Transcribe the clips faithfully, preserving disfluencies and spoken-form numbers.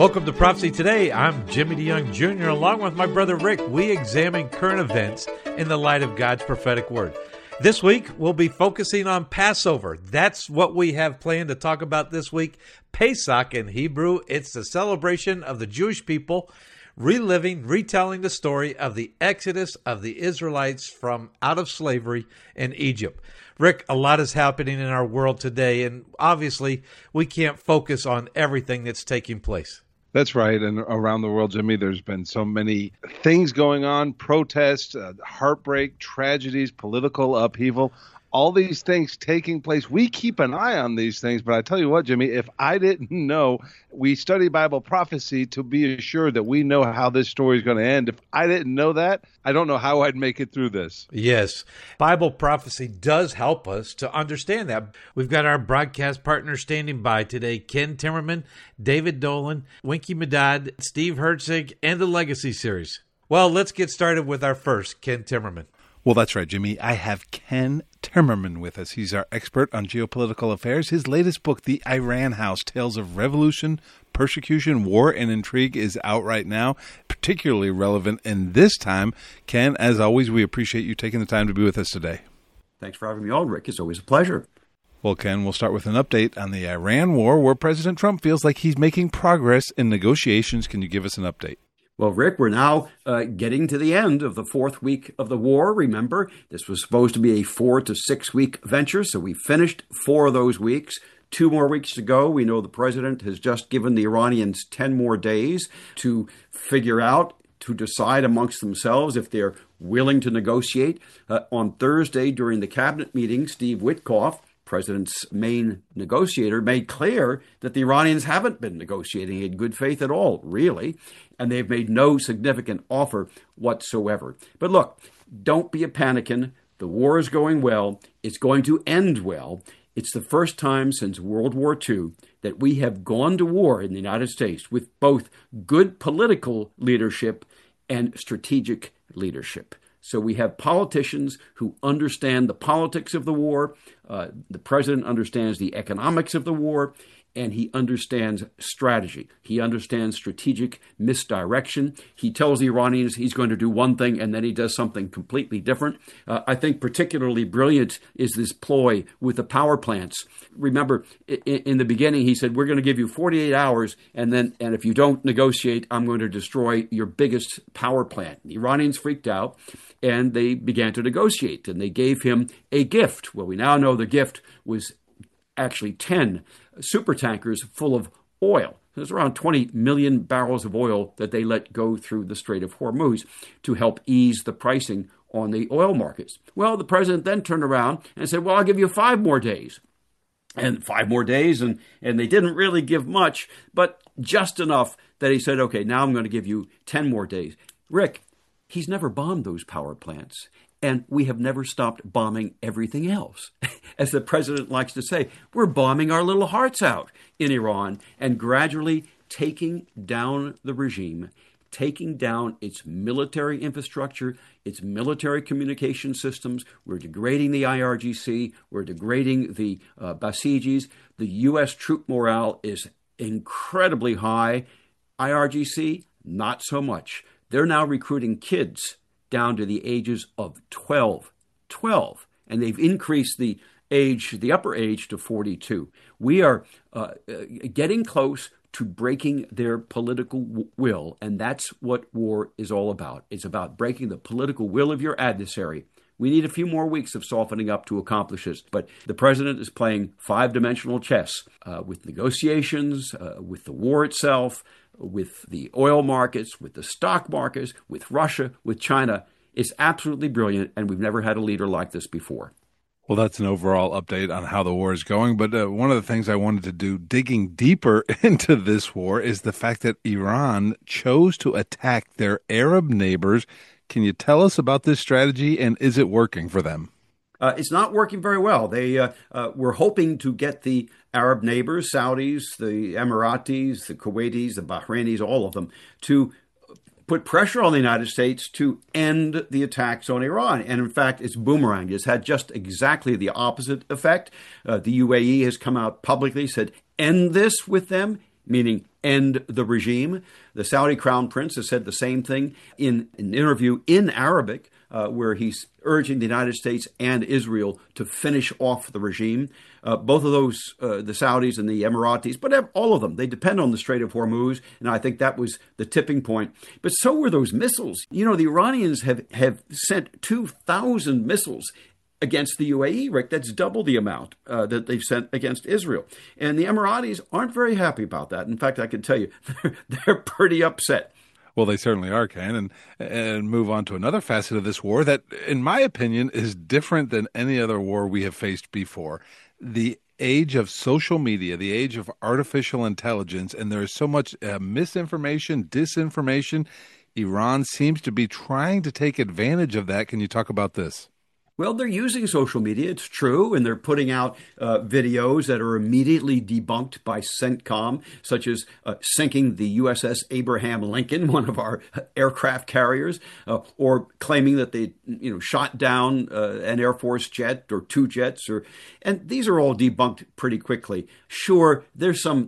Welcome to Prophecy Today. I'm Jimmy DeYoung Junior Along with my brother Rick, we examine current events in the light of God's prophetic word. This week, we'll be focusing on Passover. That's what we have planned to talk about this week. Pesach in Hebrew, it's the celebration of the Jewish people reliving, retelling the story of the exodus of the Israelites from out of slavery in Egypt. Rick, a lot is happening in our world today, and obviously we can't focus on everything that's taking place. That's right. And around the world, Jimmy, there's been so many things going on, protests, uh, heartbreak, tragedies, political upheaval, all these things taking place. We keep an eye on these things. But I tell you what, Jimmy, if I didn't know, we study Bible prophecy to be assured that we know how this story is going to end. If I didn't know that, I don't know how I'd make it through this. Yes. Bible prophecy does help us to understand that. We've got our broadcast partners standing by today, Ken Timmerman, David Dolan, Winky Medad, Steve Herzig, and the Legacy Series. Well, let's get started with our first, Ken Timmerman. Well, that's right, Jimmy. I have Ken Timmerman with us. He's our expert on geopolitical affairs. His latest book, The Iran House, Tales of Revolution, Persecution, War, and Intrigue, is out right now, particularly relevant in this time. Ken, as always, we appreciate you taking the time to be with us today. Thanks for having me on, Rick. It's always a pleasure. Well, Ken, we'll start with an update on the Iran war, where President Trump feels like he's making progress in negotiations. Can you give us an update? Well, Rick, we're now uh, getting to the end of the fourth week of the war. Remember, this was supposed to be a four to six week venture, so we finished four of those weeks. Two more weeks to go. We know the president has just given the Iranians ten more days to figure out, to decide amongst themselves if they're willing to negotiate. Uh, on Thursday, during the cabinet meeting, Steve Witkoff, President's main negotiator, made clear that the Iranians haven't been negotiating in good faith at all, really, and they've made no significant offer whatsoever. But look, don't be a panican. The war is going well. It's going to end well. It's the first time since World War Two that we have gone to war in the United States with both good political leadership and strategic leadership. So we have politicians who understand the politics of the war. Uh, the president understands the economics of the war, and he understands strategy. He understands strategic misdirection. He tells the Iranians he's going to do one thing, and then he does something completely different. Uh, I think particularly brilliant is this ploy with the power plants. Remember, in, in the beginning, he said, we're going to give you forty-eight hours, and then, and if you don't negotiate, I'm going to destroy your biggest power plant. The Iranians freaked out, and they began to negotiate, and they gave him a gift. Well, we now know the gift was actually ten super tankers full of oil. There's around twenty million barrels of oil that they let go through the Strait of Hormuz to help ease the pricing on the oil markets. Well, the president then turned around and said, well, I'll give you five more days. And five more days, and, and they didn't really give much, but just enough that he said, okay, now I'm going to give you ten more days. Rick, he's never bombed those power plants. And we have never stopped bombing everything else. As the president likes to say, we're bombing our little hearts out in Iran and gradually taking down the regime, taking down its military infrastructure, its military communication systems. We're degrading the I R G C. We're degrading the uh, Basijis. The U S troop morale is incredibly high. I R G C, not so much. They're now recruiting kids down to the ages of twelve. twelve. And they've increased the age, the upper age, to forty-two. We are uh, getting close to breaking their political w- will, and that's what war is all about. It's about breaking the political will of your adversary. We need a few more weeks of softening up to accomplish this, but the president is playing five-dimensional chess uh, with negotiations, uh, with the war itself, with the oil markets, with the stock markets, with Russia, with China. It's absolutely brilliant, and we've never had a leader like this before. Well, that's an overall update on how the war is going. But uh, one of the things I wanted to do, digging deeper into this war, is the fact that Iran chose to attack their Arab neighbors. Can you tell us about this strategy, and is it working for them? Uh, it's not working very well. They uh, uh, were hoping to get the Arab neighbors, Saudis, the Emiratis, the Kuwaitis, the Bahrainis, all of them, to put pressure on the United States to end the attacks on Iran. And in fact, it's boomeranged. It's had just exactly the opposite effect. Uh, the U A E has come out publicly, said, end this with them. meaning end the regime. The Saudi crown prince has said the same thing in an interview in Arabic, uh, where he's urging the United States and Israel to finish off the regime. Uh, both of those, uh, the Saudis and the Emiratis, but all of them, they depend on the Strait of Hormuz, and I think that was the tipping point. But so were those missiles. You know, the Iranians have, have sent two thousand missiles against the U A E, Rick. That's double the amount uh, that they've sent against Israel. And the Emiratis aren't very happy about that. In fact, I can tell you, they're, they're pretty upset. Well, they certainly are, Ken. And, and move on to another facet of this war that, in my opinion, is different than any other war we have faced before. The age of social media, the age of artificial intelligence, and there is so much uh, misinformation, disinformation. Iran seems to be trying to take advantage of that. Can you talk about this? Well, they're using social media, it's true, and they're putting out uh, videos that are immediately debunked by CENTCOM, such as uh, sinking the U S S Abraham Lincoln, one of our aircraft carriers, uh, or claiming that they, you know, shot down uh, an Air Force jet or two jets, or, and these are all debunked pretty quickly. Sure, there's some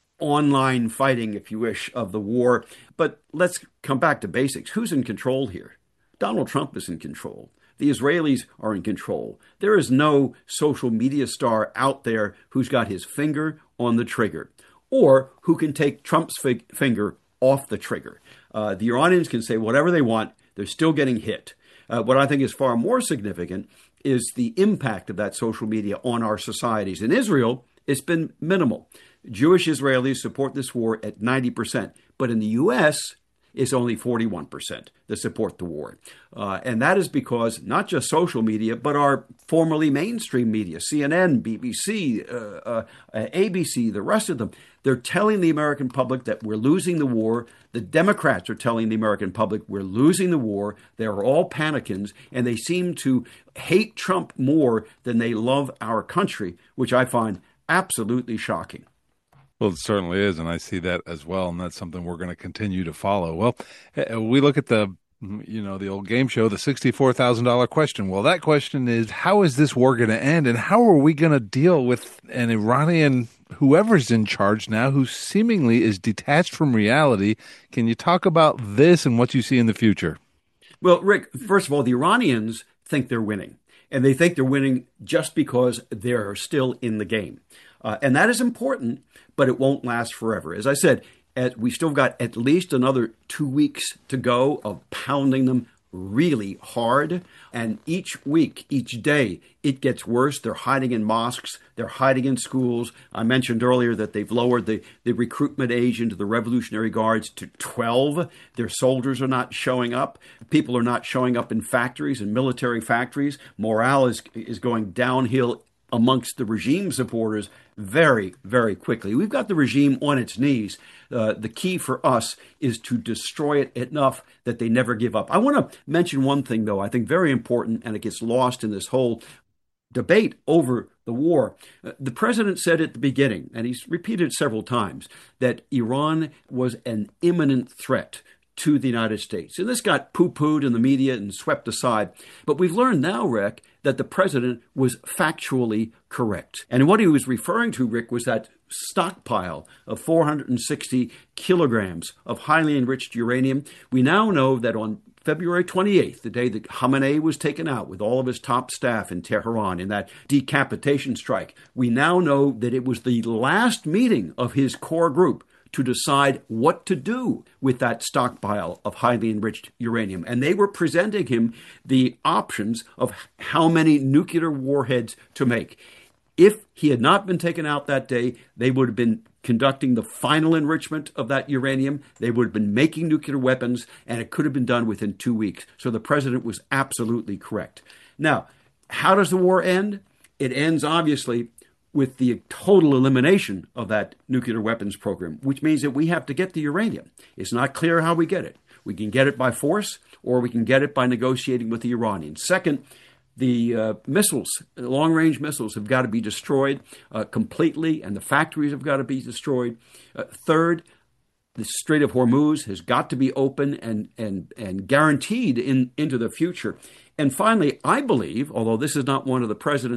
online fighting, if you wish, of the war, but let's come back to basics. Who's in control here? Donald Trump is in control. The Israelis are in control. There is no social media star out there who's got his finger on the trigger or who can take Trump's fig- finger off the trigger. Uh, the Iranians can say whatever they want. They're still getting hit. Uh, what I think is far more significant is the impact of that social media on our societies. In Israel, it's been minimal. Jewish Israelis support this war at ninety percent. But in the U S, it's only forty-one percent that support the war. Uh, and that is because not just social media, but our formerly mainstream media, C N N, B B C, uh, uh, A B C, the rest of them, they're telling the American public that we're losing the war. The Democrats are telling the American public we're losing the war. They're all panicans, and they seem to hate Trump more than they love our country, which I find absolutely shocking. Well, it certainly is, and I see that as well, and that's something we're going to continue to follow. Well, we look at the, you know, the old game show, the sixty-four thousand dollars question. Well, that question is, how is this war going to end, and how are we going to deal with an Iranian, whoever's in charge now, who seemingly is detached from reality? Can you talk about this and what you see in the future? Well, Rick, first of all, the Iranians think they're winning, and they think they're winning just because they're still in the game. Uh, and that is important, but it won't last forever. As I said, at, we still got at least another two weeks to go of pounding them really hard. And each week, each day, it gets worse. They're hiding in mosques. They're hiding in schools. I mentioned earlier that they've lowered the, the recruitment age into the Revolutionary Guards to twelve. Their soldiers are not showing up. People are not showing up in factories and military factories. Morale is, is going downhill amongst the regime supporters very, very quickly. We've got the regime on its knees. Uh, the key for us is to destroy it enough that they never give up. I want to mention one thing, though, I think very important, and it gets lost in this whole debate over the war. Uh, the president said at the beginning, and he's repeated several times, that Iran was an imminent threat to the United States. And this got poo-pooed in the media and swept aside. But we've learned now, Rick, that the president was factually correct. And what he was referring to, Rick, was that stockpile of four hundred sixty kilograms of highly enriched uranium. We now know that on February twenty-eighth, the day that Khamenei was taken out with all of his top staff in Tehran in that decapitation strike, we now know that it was the last meeting of his core group to decide what to do with that stockpile of highly enriched uranium. And they were presenting him the options of how many nuclear warheads to make. If he had not been taken out that day, they would have been conducting the final enrichment of that uranium. They would have been making nuclear weapons, and it could have been done within two weeks. So the president was absolutely correct. Now, how does the war end? It ends, obviously, with the total elimination of that nuclear weapons program, which means that we have to get the uranium. It's not clear how we get it. We can get it by force, or we can get it by negotiating with the Iranians. Second, the uh, missiles, long-range missiles, have got to be destroyed uh, completely, and the factories have got to be destroyed. Uh, third, the Strait of Hormuz has got to be open and and and guaranteed in into the future. And finally, I believe, although this is not one of the president's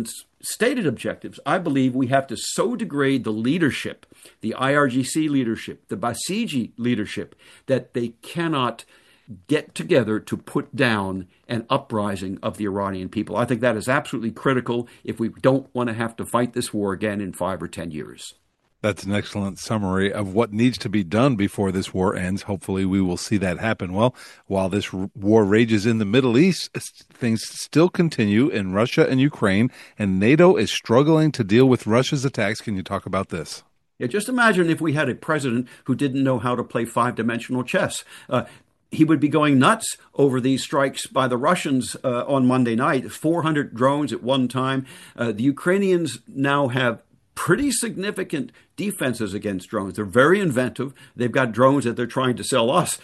stated objectives, I believe we have to so degrade the leadership, the I R G C leadership, the Basiji leadership, that they cannot get together to put down an uprising of the Iranian people. I think that is absolutely critical if we don't want to have to fight this war again in five or ten years. That's an excellent summary of what needs to be done before this war ends. Hopefully we will see that happen. Well, while this war rages in the Middle East, things still continue in Russia and Ukraine, and NATO is struggling to deal with Russia's attacks. Can you talk about this? Yeah, just imagine if we had a president who didn't know how to play five-dimensional chess. Uh, He would be going nuts over these strikes by the Russians uh, on Monday night, four hundred drones at one time. Uh, the Ukrainians now have pretty significant defenses against drones. They're very inventive. They've got drones that they're trying to sell us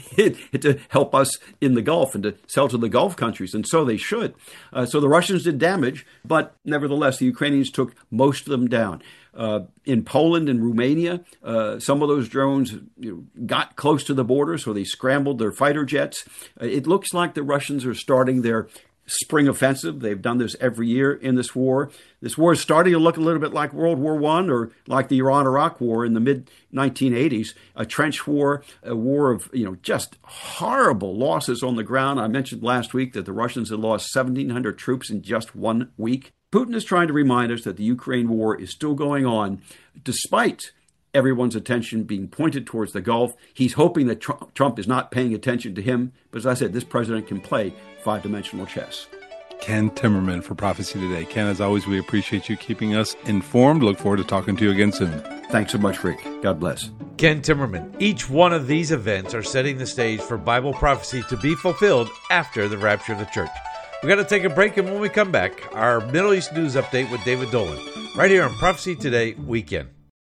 to help us in the Gulf and to sell to the Gulf countries, and so they should. Uh, so the Russians did damage, but nevertheless, the Ukrainians took most of them down. Uh, in Poland and Romania, uh, some of those drones you know, got close to the border, so they scrambled their fighter jets. Uh, it looks like the Russians are starting their spring offensive. They've done this every year in this war. This war is starting to look a little bit like World War One or like the Iran-Iraq War in the mid nineteen eighties, a trench war, a war of you know just horrible losses on the ground. I mentioned last week that the Russians had lost seventeen hundred troops in just one week. Putin is trying to remind us that the Ukraine war is still going on, despite everyone's attention being pointed towards the Gulf. He's hoping that Trump, Trump is not paying attention to him. But as I said, this president can play five-dimensional chess. Ken Timmerman for Prophecy Today. Ken, as always, we appreciate you keeping us informed. Look forward to talking to you again soon. Thanks so much, Rick. God bless. Ken Timmerman. Each one of these events are setting the stage for Bible prophecy to be fulfilled after the rapture of the church. We've got to take a break, and when we come back, our Middle East news update with David Dolan, right here on Prophecy Today Weekend.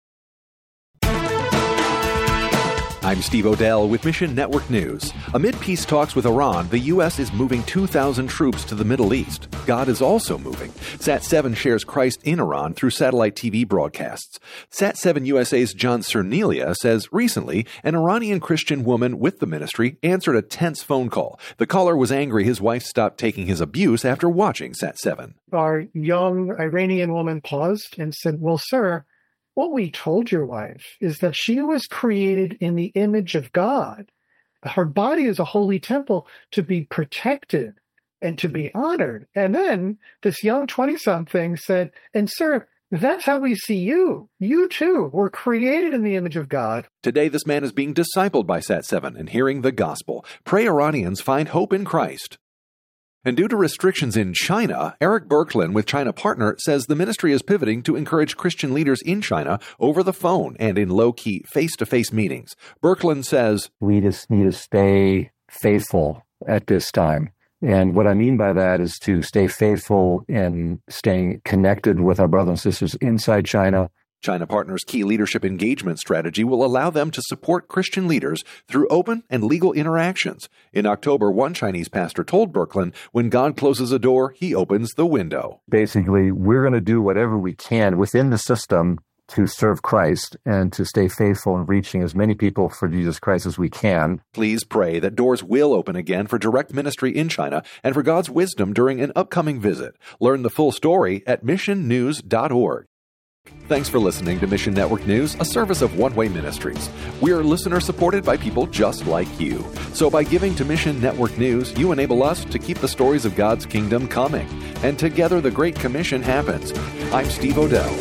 I'm Steve Odell with Mission Network News. Amid peace talks with Iran, the U S is moving two thousand troops to the Middle East. God is also moving. Sat seven shares Christ in Iran through satellite T V broadcasts. Sat seven U S A's John Cernelia says recently an Iranian Christian woman with the ministry answered a tense phone call. The caller was angry his wife stopped taking his abuse after watching Sat seven. Our young Iranian woman paused and said, "Well, sir, what we told your wife is that she was created in the image of God. Her body is a holy temple to be protected and to be honored." And then this young twenty-something said, "And sir, that's how we see you. You too were created in the image of God." Today, this man is being discipled by Sat seven and hearing the gospel. Pray Iranians find hope in Christ. And due to restrictions in China, Eric Berklin with China Partner says the ministry is pivoting to encourage Christian leaders in China over the phone and in low-key, face-to-face meetings. Berklin says, "We just need to stay faithful at this time. And what I mean by that is to stay faithful in staying connected with our brothers and sisters inside China." China Partner's key leadership engagement strategy will allow them to support Christian leaders through open and legal interactions. In October, one Chinese pastor told Berklin, when God closes a door, he opens the window. Basically, we're going to do whatever we can within the system to serve Christ and to stay faithful in reaching as many people for Jesus Christ as we can. Please pray that doors will open again for direct ministry in China and for God's wisdom during an upcoming visit. Learn the full story at mission news dot org. Thanks for listening to Mission Network News, a service of One Way Ministries. We are listener-supported by people just like you. So by giving to Mission Network News, you enable us to keep the stories of God's kingdom coming. And together the Great Commission happens. I'm Steve Odell.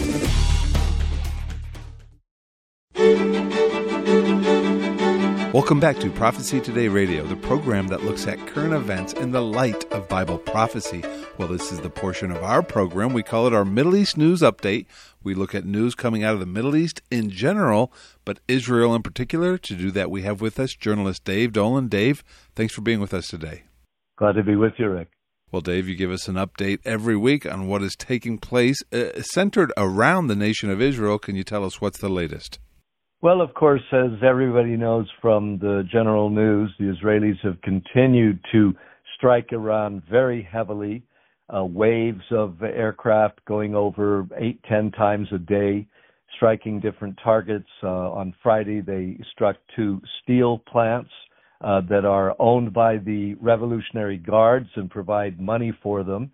Welcome back to Prophecy Today Radio, the program that looks at current events in the light of Bible prophecy. Well, this is the portion of our program. We call it our Middle East News Update. We look at news coming out of the Middle East in general, but Israel in particular. To do that, we have with us journalist Dave Dolan. Dave, thanks for being with us today. Glad to be with you, Rick. Well, Dave, you give us an update every week on what is taking place uh, centered around the nation of Israel. Can you tell us what's the latest? Well, of course, as everybody knows from the general news, the Israelis have continued to strike Iran very heavily. Uh, waves of aircraft going over eight, ten times a day, striking different targets. Uh, on Friday, they struck two steel plants uh, that are owned by the Revolutionary Guards and provide money for them.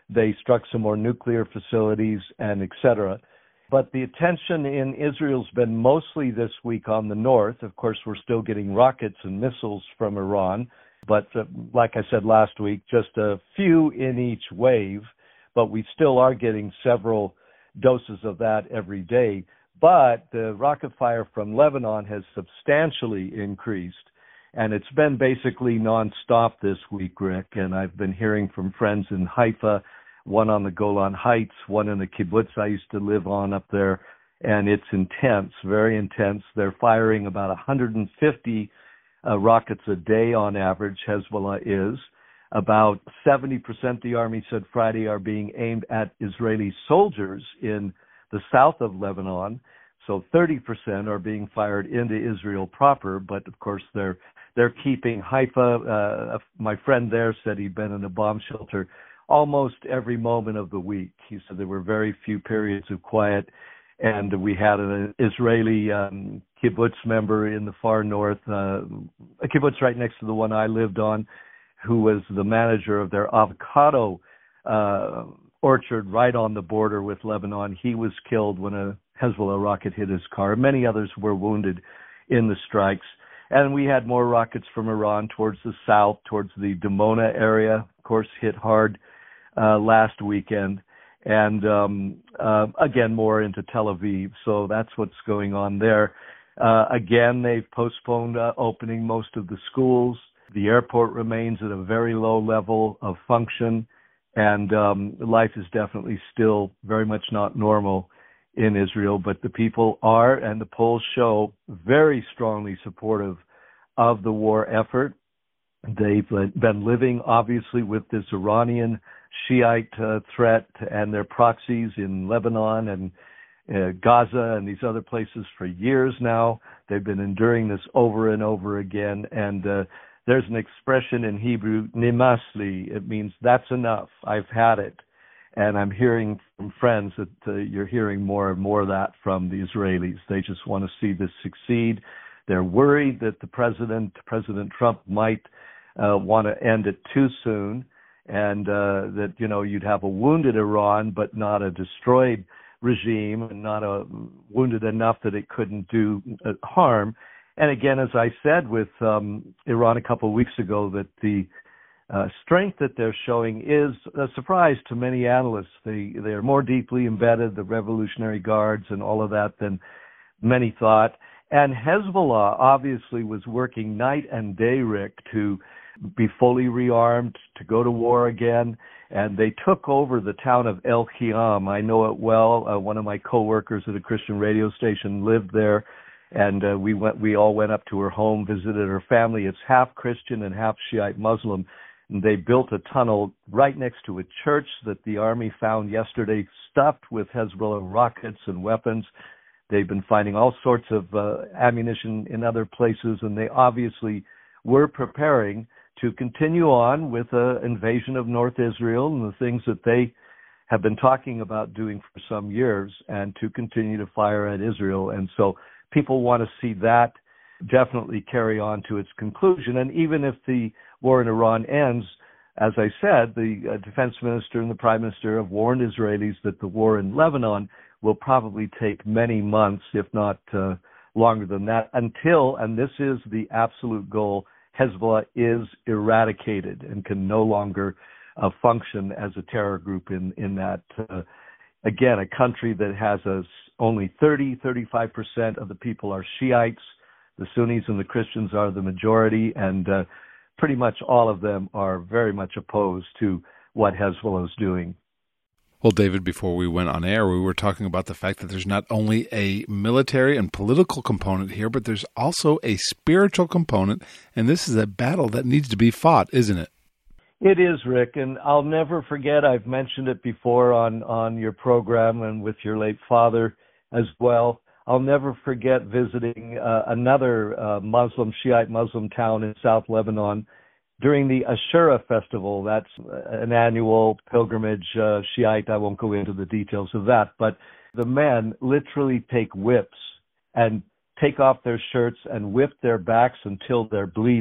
They struck some more nuclear facilities and et cetera. But the attention in Israel's been mostly this week on the north. Of course, we're still getting rockets and missiles from Iran. But uh, like I said last week, just a few in each wave. But we still are getting several doses of that every day. But the rocket fire from Lebanon has substantially increased. And it's been basically nonstop this week, Rick. And I've been hearing from friends in Haifa, one on the Golan Heights, one in the kibbutz I used to live on up there. And it's intense, very intense. They're firing about one hundred fifty uh, rockets a day on average, Hezbollah is. About seventy percent, the Army said Friday, are being aimed at Israeli soldiers in the south of Lebanon. So thirty percent are being fired into Israel proper. But, of course, they're they're keeping Haifa. Uh, my friend there said he'd been in a bomb shelter almost every moment of the week. He said there were very few periods of quiet. And we had an Israeli um, kibbutz member in the far north, uh, a kibbutz right next to the one I lived on, who was the manager of their avocado uh, orchard right on the border with Lebanon. He was killed when a Hezbollah rocket hit his car. Many others were wounded in the strikes. And we had more rockets from Iran towards the south, towards the Dimona area, of course, hit hard uh, last weekend. And um, uh, again, more into Tel Aviv. So that's what's going on there. Uh, again, they've postponed uh, opening most of the schools. The airport remains at a very low level of function. And um, life is definitely still very much not normal in Israel, but the people are, and the polls show, very strongly supportive of the war effort. They've been living, obviously, with this Iranian Shiite uh, threat and their proxies in Lebanon and uh, Gaza and these other places for years now. They've been enduring this over and over again, and uh, there's an expression in Hebrew, nimasli. It means that's enough. I've had it. And I'm hearing from friends that uh, you're hearing more and more of that from the Israelis. They just want to see this succeed. They're worried that the president, President Trump, might uh, want to end it too soon, and uh, that, you know, you'd have a wounded Iran, but not a destroyed regime, and not a wounded enough that it couldn't do uh, harm. And again, as I said with um, Iran a couple of weeks ago, that the Uh, strength that they're showing is a surprise to many analysts. They they are more deeply embedded, the Revolutionary Guards and all of that, than many thought. And Hezbollah obviously was working night and day, Rick, to be fully rearmed, to go to war again. And they took over the town of El Khiam. I know it well. Uh, one of my coworkers at a Christian radio station lived there. And uh, we went. We all went up to her home, visited her family. It's half Christian and half Shiite Muslim. And they built a tunnel right next to a church that the Army found yesterday, stuffed with Hezbollah rockets and weapons. They've been finding all sorts of uh, ammunition in other places, and they obviously were preparing to continue on with an invasion of North Israel and the things that they have been talking about doing for some years, and to continue to fire at Israel. And so people want to see that definitely carry on to its conclusion. And even if the war in Iran ends, as I said, the uh, defense minister and the prime minister have warned Israelis that the war in Lebanon will probably take many months, if not uh, longer than that, until, and this is the absolute goal, Hezbollah is eradicated and can no longer uh, function as a terror group in, in that, uh, again, a country that has a, only thirty, thirty-five percent of the people are Shiites. The Sunnis and the Christians are the majority, and uh, pretty much all of them are very much opposed to what Hezbollah is doing. Well, David, before we went on air, we were talking about the fact that there's not only a military and political component here, but there's also a spiritual component, and this is a battle that needs to be fought, isn't it? It is, Rick, and I'll never forget, I've mentioned it before on, on your program and with your late father as well. I'll never forget visiting uh, another uh, Muslim, Shiite Muslim town in South Lebanon during the Ashura festival. That's an annual pilgrimage, uh, Shiite. I won't go into the details of that, but the men literally take whips and take off their shirts and whip their backs until they're bleeding.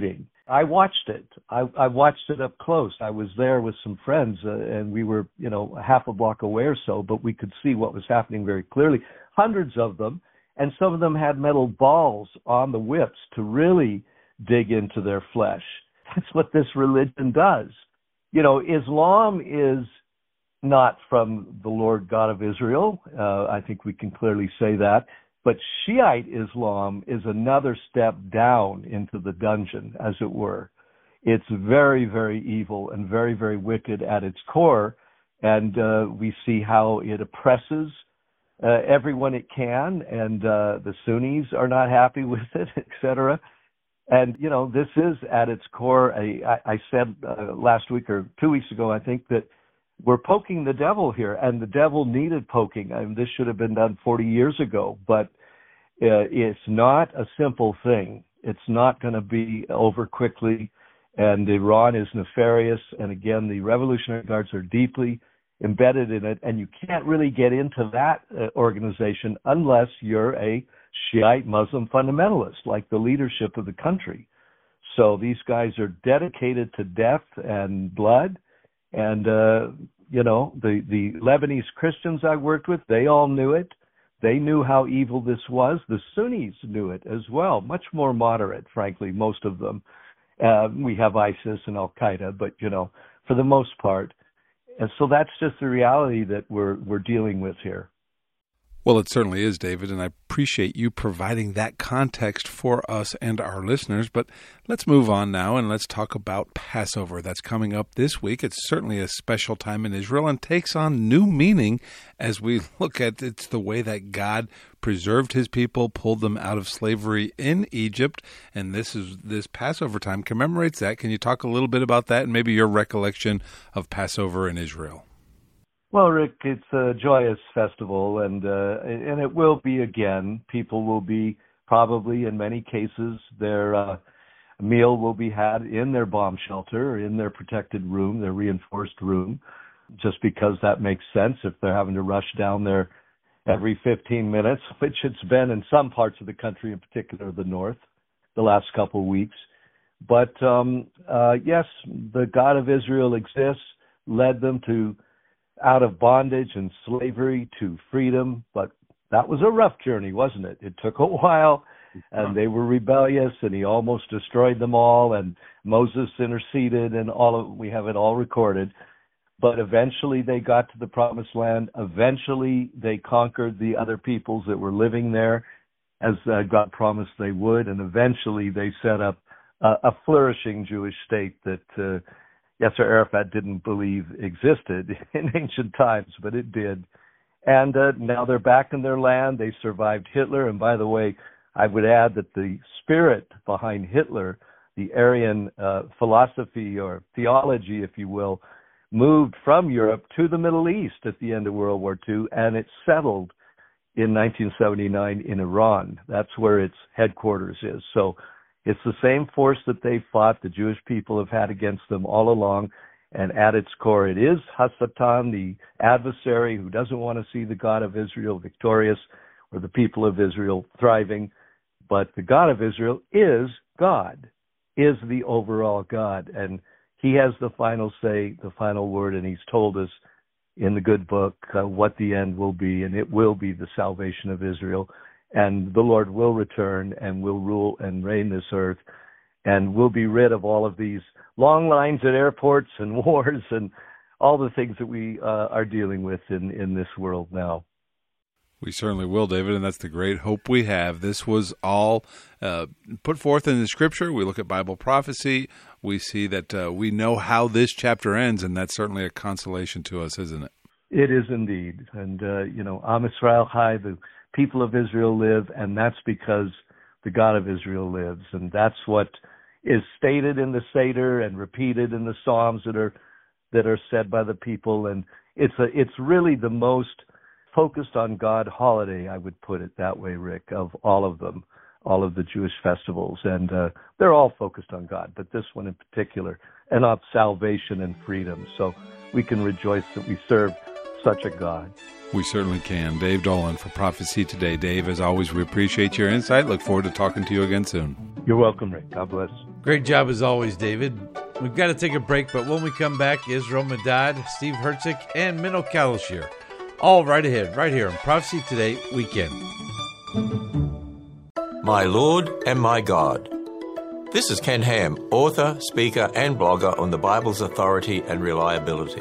I watched it. I, I watched it up close. I was there with some friends, uh, and we were, you know, half a block away or so, but we could see what was happening very clearly. Hundreds of them, and some of them had metal balls on the whips to really dig into their flesh. That's what this religion does. You know, Islam is not from the Lord God of Israel. Uh, I think we can clearly say that. But Shiite Islam is another step down into the dungeon, as it were. It's very, very evil and very, very wicked at its core. And uh, we see how it oppresses uh, everyone it can. And uh, the Sunnis are not happy with it, et cetera. And, you know, this is at its core, a, I, I said uh, last week or two weeks ago, I think, that we're poking the devil here, and the devil needed poking. I mean, this should have been done forty years ago, but uh, it's not a simple thing. It's not going to be over quickly, and Iran is nefarious, and again, the Revolutionary Guards are deeply embedded in it, and you can't really get into that uh, organization unless you're a Shiite Muslim fundamentalist, like the leadership of the country. So these guys are dedicated to death and blood. And, uh, you know, the, the Lebanese Christians I worked with, they all knew it. They knew how evil this was. The Sunnis knew it as well, much more moderate, frankly, most of them. Uh, we have ISIS and Al-Qaeda, but, you know, for the most part. And so that's just the reality that we're we're dealing with here. Well, it certainly is, David, and I appreciate you providing that context for us and our listeners. But let's move on now and let's talk about Passover. That's coming up this week. It's certainly a special time in Israel and takes on new meaning as we look at it's the way that God preserved his people, pulled them out of slavery in Egypt, and this is this Passover time commemorates that. Can you talk a little bit about that and maybe your recollection of Passover in Israel? Well, Rick, it's a joyous festival, and uh, and it will be again. People will be probably, in many cases, their uh, meal will be had in their bomb shelter, in their protected room, their reinforced room, just because that makes sense if they're having to rush down there every fifteen minutes, which it's been in some parts of the country, in particular the north, the last couple of weeks. But um, uh, yes, the God of Israel exists, led them to out of bondage and slavery to freedom, but that was a rough journey, wasn't it? It took a while, and they were rebellious, and he almost destroyed them all, and Moses interceded, and all of, we have it all recorded. But eventually they got to the promised land. Eventually they conquered the other peoples that were living there, as uh, God promised they would, and eventually they set up a, a flourishing Jewish state that uh, Yasser Arafat didn't believe existed in ancient times, but it did. And uh, now they're back in their land. They survived Hitler. And by the way, I would add that the spirit behind Hitler, the Aryan uh, philosophy or theology, if you will, moved from Europe to the Middle East at the end of World War Two, and it settled in nineteen seventy-nine in Iran. That's where its headquarters is. So it's the same force that they fought, the Jewish people have had against them all along, and at its core it is Hasatan, the adversary who doesn't want to see the God of Israel victorious or the people of Israel thriving. But the God of Israel is God, is the overall God, and he has the final say, the final word, and he's told us in the good book uh, what the end will be, and it will be the salvation of Israel. And the Lord will return and will rule and reign this earth, and we'll be rid of all of these long lines at airports and wars and all the things that we uh, are dealing with in, in this world now. We certainly will, David, and that's the great hope we have. This was all uh, put forth in the Scripture. We look at Bible prophecy. We see that uh, we know how this chapter ends, and that's certainly a consolation to us, isn't it? It is indeed. And, uh, you know, Am Yisrael Chai, the people of Israel live, and that's because the God of Israel lives. And that's what is stated in the Seder and repeated in the Psalms that are that are said by the people. And it's a, it's really the most focused on God holiday, I would put it that way, Rick, of all of them, all of the Jewish festivals. And uh, they're all focused on God, but this one in particular, and of salvation and freedom. So we can rejoice that we serve such a God. We certainly can. Dave Dolan for Prophecy Today. Dave, as always, we appreciate your insight. Look forward to talking to you again soon. You're welcome, Rick. God bless. Great job as always, David. We've got to take a break, but when we come back, Israel Madad, Steve Herzig, and Minnow Kalashir. All right ahead, right here on Prophecy Today Weekend. My Lord and my God. This is Ken Ham, author, speaker, and blogger on the Bible's authority and reliability.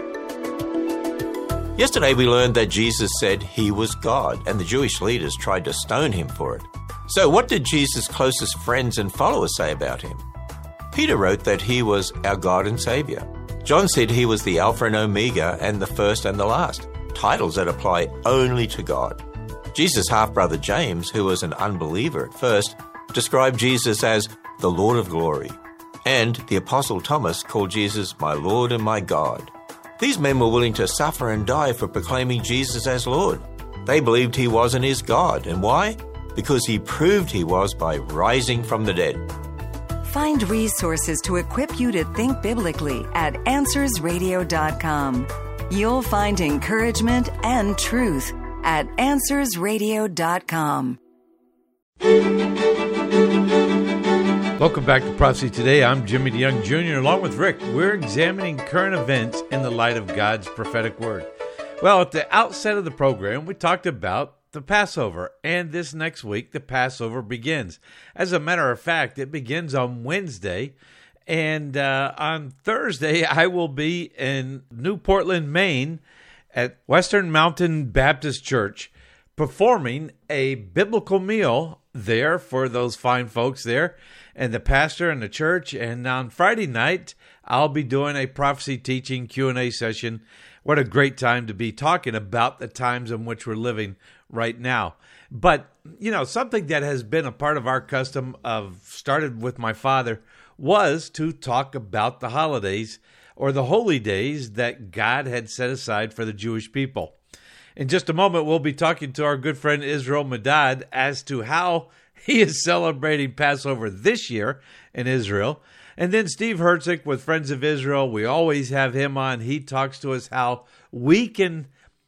Yesterday we learned that Jesus said he was God, and the Jewish leaders tried to stone him for it. So what did Jesus' closest friends and followers say about him? Peter wrote that he was our God and Savior. John said he was the Alpha and Omega and the first and the last, titles that apply only to God. Jesus' half-brother James, who was an unbeliever at first, described Jesus as the Lord of glory. And the Apostle Thomas called Jesus my Lord and my God. These men were willing to suffer and die for proclaiming Jesus as Lord. They believed he was and is God. And why? Because he proved he was by rising from the dead. Find resources to equip you to think biblically at answers radio dot com. You'll find encouragement and truth at answers radio dot com. Welcome back to Prophecy Today. I'm Jimmy DeYoung Junior along with Rick. We're examining current events in the light of God's prophetic word. Well, at the outset of the program, we talked about the Passover, and this next week, the Passover begins. As a matter of fact, it begins on Wednesday, and uh, on Thursday, I will be in New Portland, Maine, at Western Mountain Baptist Church, performing a biblical meal there for those fine folks there, and the pastor and the church. And on Friday night, I'll be doing a prophecy teaching Q and A session. What a great time to be talking about the times in which we're living right now. But, you know, something that has been a part of our custom of started with my father was to talk about the holidays or the holy days that God had set aside for the Jewish people. In just a moment, we'll be talking to our good friend Israel Madad as to how he is celebrating Passover this year in Israel. And then Steve Herzig with Friends of Israel. We always have him on. He talks to us how we can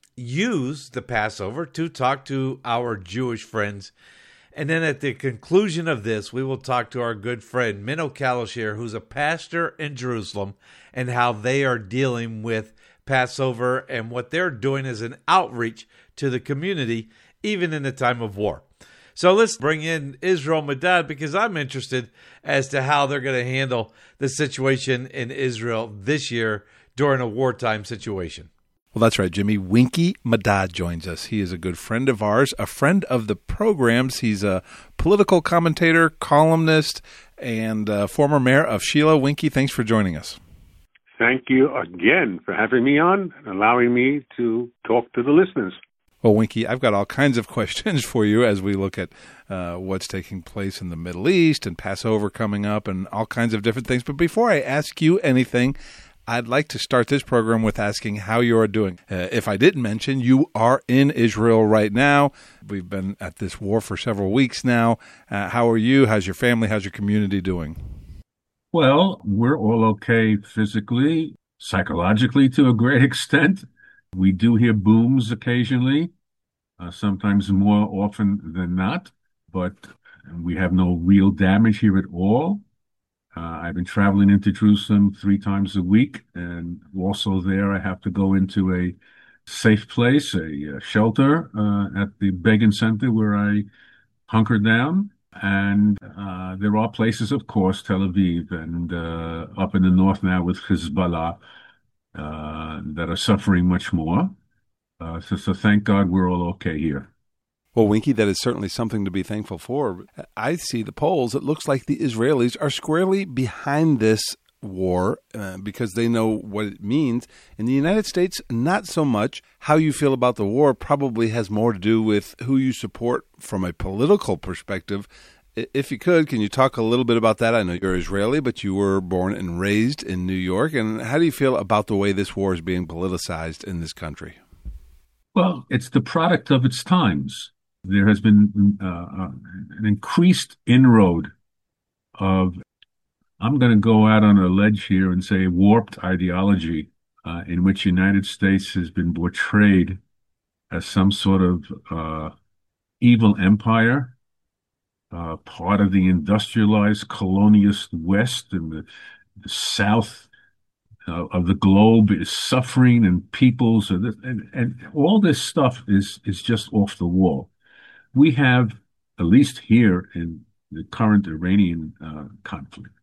use the Passover to talk to our Jewish friends. And then at the conclusion of this, we will talk to our good friend Minnow Kalashir, who's a pastor in Jerusalem, and how they are dealing with Passover and what they're doing as an outreach to the community, even in the time of war. So let's bring in Israel Madad, because I'm interested as to how they're going to handle the situation in Israel this year during a wartime situation. Well, that's right, Jimmy. Winky Madad joins us. He is a good friend of ours, a friend of the programs. He's a political commentator, columnist, and uh, former mayor of Shiloh. Winky, thanks for joining us. Thank you again for having me on and allowing me to talk to the listeners. Well, Winky, I've got all kinds of questions for you as we look at uh, what's taking place in the Middle East and Passover coming up and all kinds of different things. But before I ask you anything, I'd like to start this program with asking how you are doing. Uh, if I didn't mention, you are in Israel right now. We've been at this war for several weeks now. Uh, how are you? How's your family? How's your community doing? Well, we're all okay physically, psychologically to a great extent. We do hear booms occasionally, uh, sometimes more often than not, but we have no real damage here at all. Uh, I've been traveling into Jerusalem three times a week, and also there I have to go into a safe place, a, a shelter uh, at the Begin Center where I hunker down. And uh, there are places, of course, Tel Aviv and uh, up in the north now with Hezbollah uh, that are suffering much more. Uh, so, so thank God we're all okay here. Well, Winky, that is certainly something to be thankful for. I see the polls. It looks like the Israelis are squarely behind this war uh, because they know what it means. In the United States, not so much. How you feel about the war probably has more to do with who you support from a political perspective. If you could, can you talk a little bit about that? I know you're Israeli, but you were born and raised in New York. And how do you feel about the way this war is being politicized in this country? Well, it's the product of its times. There has been uh, an increased inroad of, I'm going to go out on a ledge here and say, warped ideology uh, in which the United States has been portrayed as some sort of uh, evil empire uh, part of the industrialized colonialist West, and the, the South uh, of the globe is suffering, and peoples, are this, and, and all this stuff is, is just off the wall. We have, at least here in the current Iranian uh, conflict,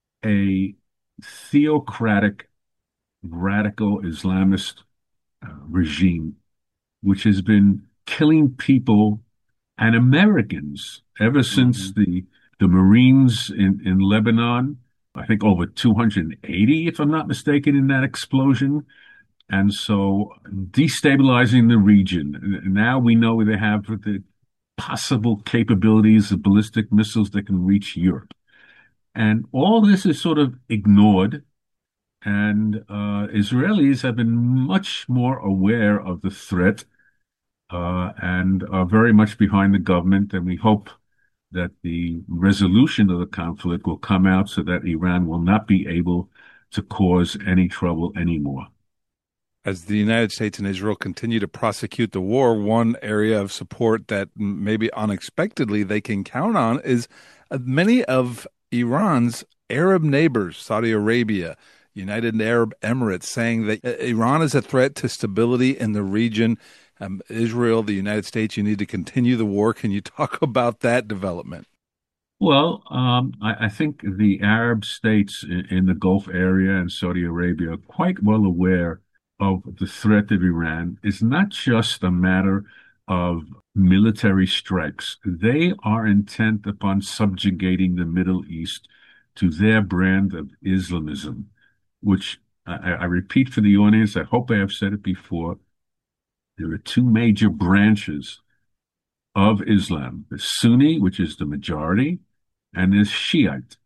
a theocratic, radical Islamist uh, regime, which has been killing people and Americans ever since mm-hmm. the the Marines in, in Lebanon. I think over two hundred eighty, if I'm not mistaken, in that explosion. And so destabilizing the region. Now we know they have the possible capabilities of ballistic missiles that can reach Europe. And all this is sort of ignored. And uh, Israelis have been much more aware of the threat uh, and are very much behind the government. And we hope that the resolution of the conflict will come out so that Iran will not be able to cause any trouble anymore. As the United States and Israel continue to prosecute the war, one area of support that maybe unexpectedly they can count on is many of Iran's Arab neighbors, Saudi Arabia, United Arab Emirates, saying that Iran is a threat to stability in the region. Um, Israel, the United States, you need to continue the war. Can you talk about that development? Well, um, I, I think the Arab states in, in the Gulf area and Saudi Arabia are quite well aware of the threat of Iran. It's not just a matter of military strikes. They are intent upon subjugating the Middle East to their brand of Islamism, which I, I repeat for the audience, I hope I have said it before, there are two major branches of Islam. There's Sunni, which is the majority, and there's Shiite.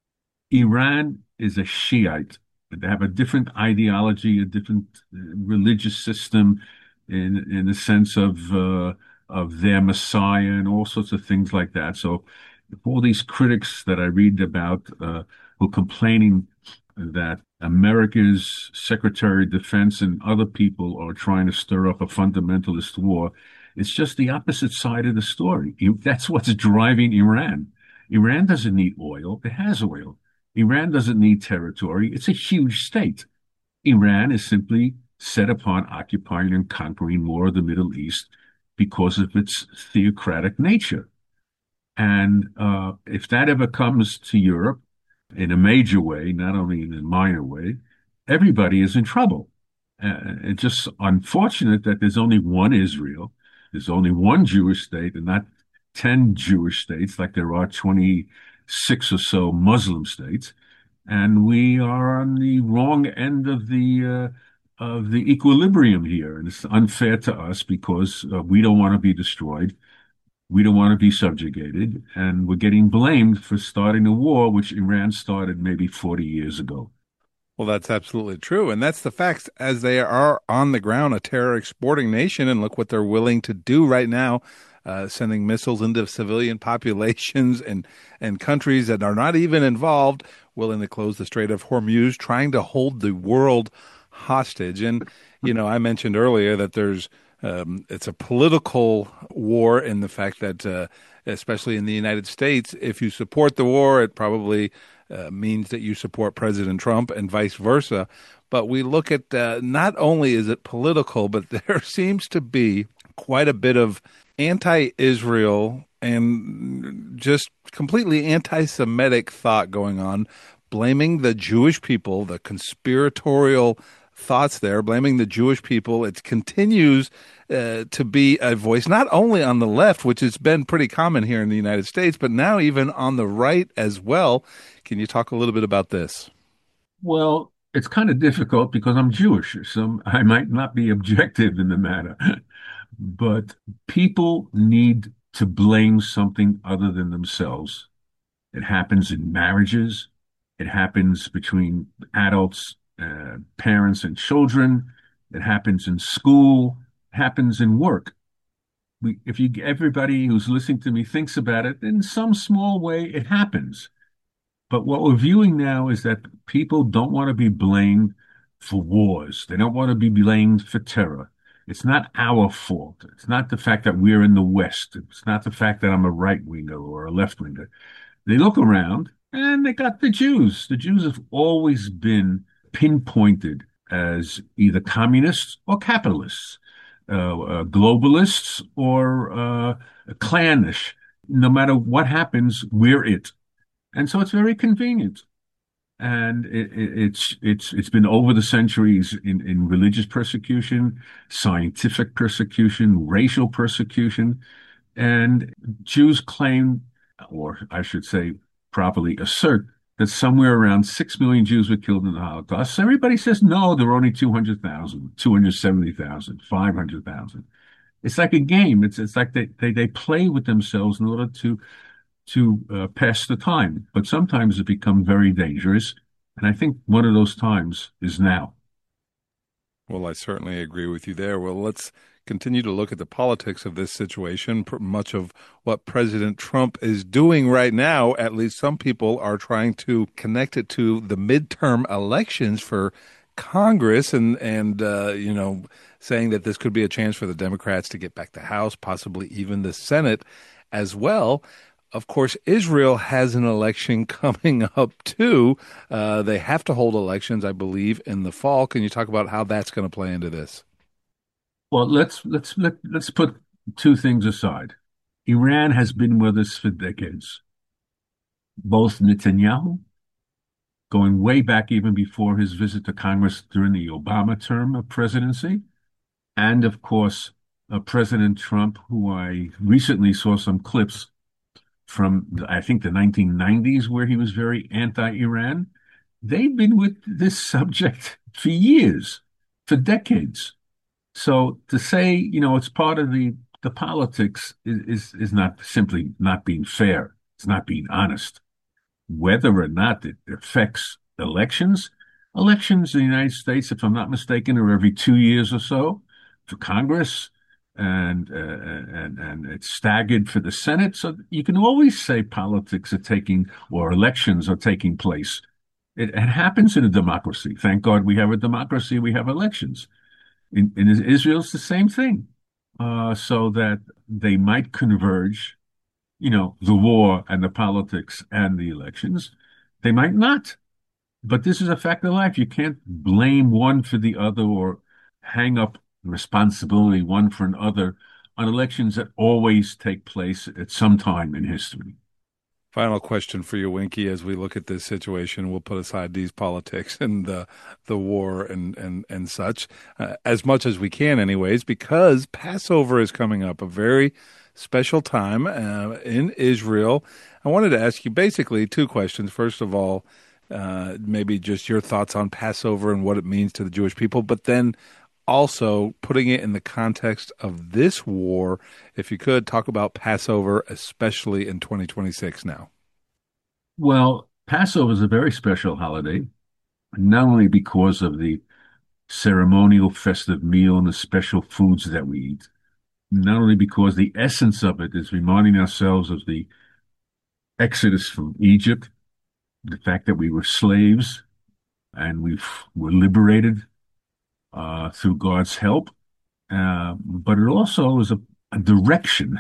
Iran is a Shiite. They have a different ideology, a different religious system in in the sense of uh, of their Messiah and all sorts of things like that. So all these critics that I read about uh, who are complaining that America's Secretary of Defense and other people are trying to stir up a fundamentalist war, it's just the opposite side of the story. That's what's driving Iran. Iran doesn't need oil. It has oil. Iran doesn't need territory. It's a huge state. Iran is simply set upon occupying and conquering more of the Middle East because of its theocratic nature. And uh, if that ever comes to Europe in a major way, not only in a minor way, everybody is in trouble. Uh, it's just unfortunate that there's only one Israel. There's only one Jewish state and not ten Jewish states like there are twenty-six or so Muslim states. And we are on the wrong end of the uh, of the equilibrium here. And it's unfair to us because uh, we don't want to be destroyed. We don't want to be subjugated. And we're getting blamed for starting a war, which Iran started maybe forty years ago. Well, that's absolutely true. And that's the facts as they are on the ground, a terror exporting nation. And look what they're willing to do right now, uh, sending missiles into civilian populations and, and countries that are not even involved, willing to close the Strait of Hormuz, trying to hold the world hostage. And, you know, I mentioned earlier that there's um, it's a political war in the fact that, uh, especially in the United States, if you support the war, it probably Uh, means that you support President Trump and vice versa. But we look at uh, not only is it political, but there seems to be quite a bit of anti-Israel and just completely anti-Semitic thought going on, blaming the Jewish people, the conspiratorial thoughts there, blaming the Jewish people. It continues uh, to be a voice not only on the left, which has been pretty common here in the United States, but now even on the right as well. Can you talk a little bit about this? Well, it's kind of difficult because I'm Jewish, so I might not be objective in the matter. But people need to blame something other than themselves. It happens in marriages. It happens between adults, uh, parents and children. It happens in school. It happens in work. We, if you, everybody who's listening to me thinks about it, in some small way, it happens. But what we're viewing now is that people don't want to be blamed for wars. They don't want to be blamed for terror. It's not our fault. It's not the fact that we're in the West. It's not the fact that I'm a right-winger or a left-winger. They look around, and they got the Jews. The Jews have always been pinpointed as either communists or capitalists, uh, uh, globalists or uh, clannish. No matter what happens, we're it. And so it's very convenient. And it, it, it's it's it's been over the centuries in, in religious persecution, scientific persecution, racial persecution. And Jews claim, or I should say properly assert, that somewhere around six million Jews were killed in the Holocaust. So everybody says, no, there were only two hundred thousand, two hundred seventy thousand, five hundred thousand. It's like a game. It's it's like they, they, they play with themselves in order to to uh, pass the time. But sometimes it becomes very dangerous. And I think one of those times is now. Well, I certainly agree with you there. Well, let's continue to look at the politics of this situation. Much of what President Trump is doing right now, at least some people are trying to connect it to the midterm elections for Congress and, and uh, you know, saying that this could be a chance for the Democrats to get back the House, possibly even the Senate as well. Of course, Israel has an election coming up, too. Uh, they have to hold elections, I believe, in the fall. Can you talk about how that's going to play into this? Well, let's let's let, let's put two things aside. Iran has been with us for decades. Both Netanyahu, going way back even before his visit to Congress during the Obama term of presidency, and, of course, uh, President Trump, who I recently saw some clips from, I think, the nineteen nineties, where he was very anti-Iran. They've been with this subject for years, for decades. So to say, you know, it's part of the, the politics is, is, is not simply not being fair. It's not being honest. Whether or not it affects elections, elections in the United States, if I'm not mistaken, are every two years or so for Congress. And, uh, and and it's staggered for the Senate. So you can always say politics are taking, or elections are taking place. It, it happens in a democracy. Thank God we have a democracy. We have elections. In, in Israel, it's the same thing. Uh, so that they might converge, you know, the war and the politics and the elections. They might not. But this is a fact of life. You can't blame one for the other or hang up responsibility one for another on elections that always take place at some time in history. Final question for you, Winky, as we look at this situation. We'll put aside these politics and the the war and, and, and such, uh, as much as we can anyways, because Passover is coming up, a very special time uh, in Israel. I wanted to ask you basically two questions. First of all, uh, maybe just your thoughts on Passover and what it means to the Jewish people, but then also putting it in the context of this war, if you could talk about Passover, especially in twenty twenty-six now. Well, Passover is a very special holiday, not only because of the ceremonial festive meal and the special foods that we eat, not only because the essence of it is reminding ourselves of the exodus from Egypt, the fact that we were slaves and we were liberated Uh, through God's help, uh, but it also is a, a direction.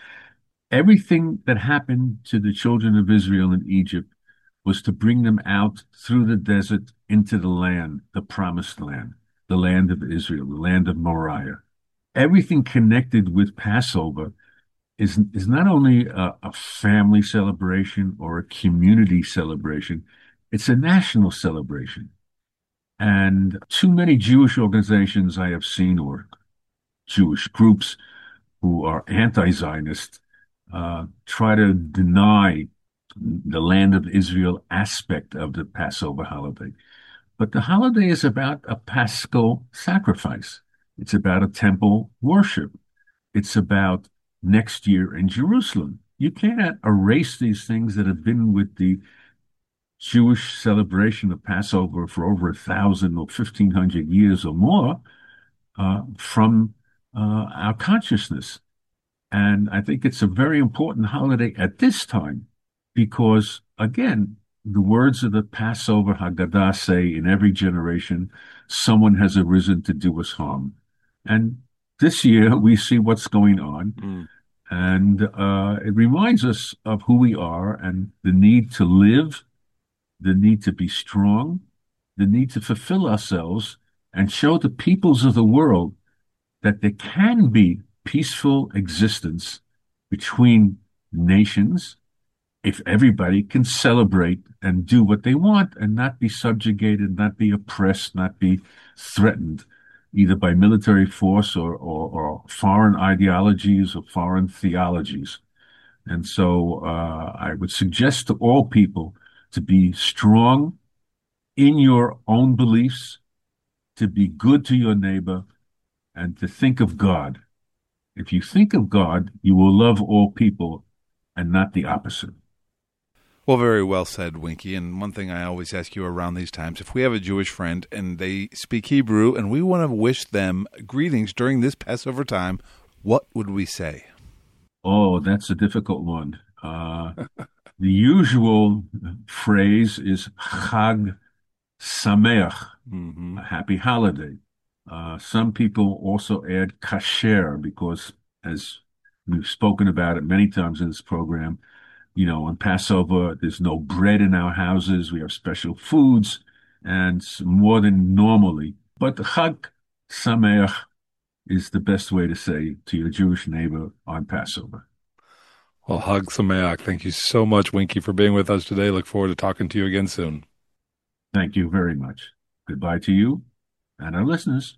Everything that happened to the children of Israel in Egypt was to bring them out through the desert into the land, the promised land, the land of Israel, the land of Moriah. Everything connected with Passover is, is not only a, a family celebration or a community celebration, it's a national celebration. And too many Jewish organizations I have seen, or Jewish groups who are anti-Zionist, uh, try to deny the land of Israel aspect of the Passover holiday. But the holiday is about a Paschal sacrifice. It's about a temple worship. It's about next year in Jerusalem. You cannot erase these things that have been with the Jewish celebration of Passover for over a thousand or fifteen hundred years or more uh, from uh, our consciousness. And I think it's a very important holiday at this time because, again, the words of the Passover Haggadah say in every generation, someone has arisen to do us harm. And this year we see what's going on. Mm. And uh, it reminds us of who we are and the need to live, the need to be strong, the need to fulfill ourselves and show the peoples of the world that there can be peaceful existence between nations if everybody can celebrate and do what they want and not be subjugated, not be oppressed, not be threatened, either by military force or, or, or foreign ideologies or foreign theologies. And so uh, I would suggest to all people to be strong in your own beliefs, to be good to your neighbor, and to think of God. If you think of God, you will love all people and not the opposite. Well, very well said, Winky. And one thing I always ask you around these times, if we have a Jewish friend and they speak Hebrew and we want to wish them greetings during this Passover time, what would we say? Oh, that's a difficult one. Uh, the usual phrase is Chag Sameach, mm-hmm. a happy holiday. Uh, some people also add kasher because, as we've spoken about it many times in this program, you know, on Passover, there's no bread in our houses. We have special foods and more than normally. But Chag Sameach is the best way to say to your Jewish neighbor on Passover. Well, Chag Sameach. Thank you so much, Winky, for being with us today. Look forward to talking to you again soon. Thank you very much. Goodbye to you and our listeners.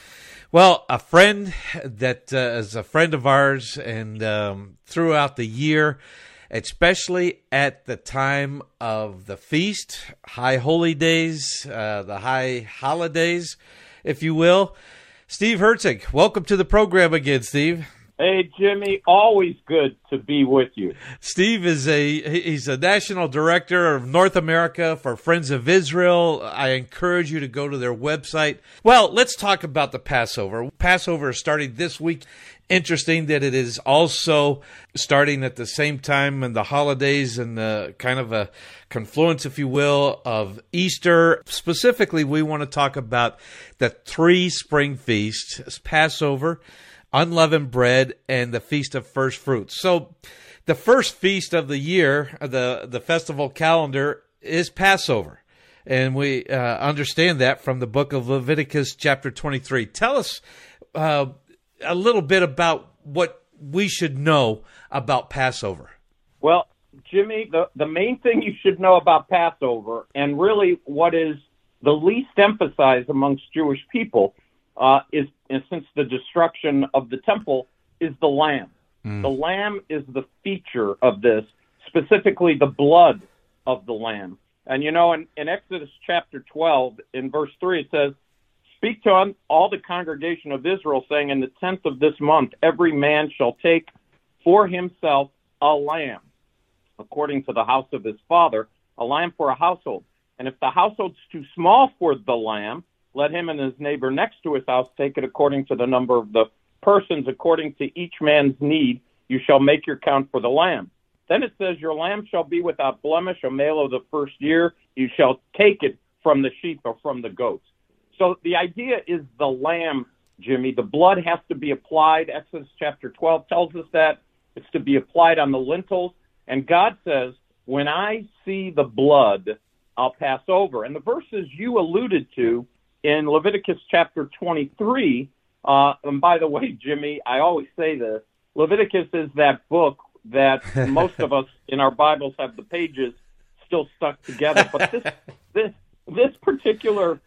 Well, a friend that uh, is a friend of ours, and um, throughout the year, especially at the time of the feast, high holy days, uh, the high holidays, if you will. Steve Herzig, welcome to the program again, Steve. Hey, Jimmy, always good to be with you. Steve is a he's a national director of North America for Friends of Israel. I encourage you to go to their website. Well, let's talk about the Passover. Passover is starting this week. Interesting that it is also starting at the same time in the holidays and the kind of a confluence, if you will, of Easter. Specifically, we want to talk about the three spring feasts, Passover, unleavened bread, and the Feast of First Fruits. So the first feast of the year, the, the festival calendar, is Passover. And we uh, understand that from the book of Leviticus chapter twenty-three. Tell us uh, a little bit about what we should know about Passover. Well, Jimmy, the, the main thing you should know about Passover, and really what is the least emphasized amongst Jewish people, uh, is, is since the destruction of the temple, is the lamb. Mm. The lamb is the feature of this, specifically the blood of the lamb. And, you know, in, in Exodus chapter twelve, in verse three, it says, "Speak to all the congregation of Israel, saying, in the tenth of this month, every man shall take for himself a lamb, according to the house of his father, a lamb for a household. And if the household's too small for the lamb, let him and his neighbor next to his house take it according to the number of the persons, according to each man's need. You shall make your count for the lamb." Then it says, "Your lamb shall be without blemish, a male of the first year. You shall take it from the sheep or from the goats." So the idea is the lamb, Jimmy. The blood has to be applied. Exodus chapter twelve tells us that. It's to be applied on the lintels. And God says, when I see the blood, I'll pass over. And the verses you alluded to in Leviticus chapter twenty-three, uh, and by the way, Jimmy, I always say this, Leviticus is that book that most of us in our Bibles have the pages still stuck together. But this this this particular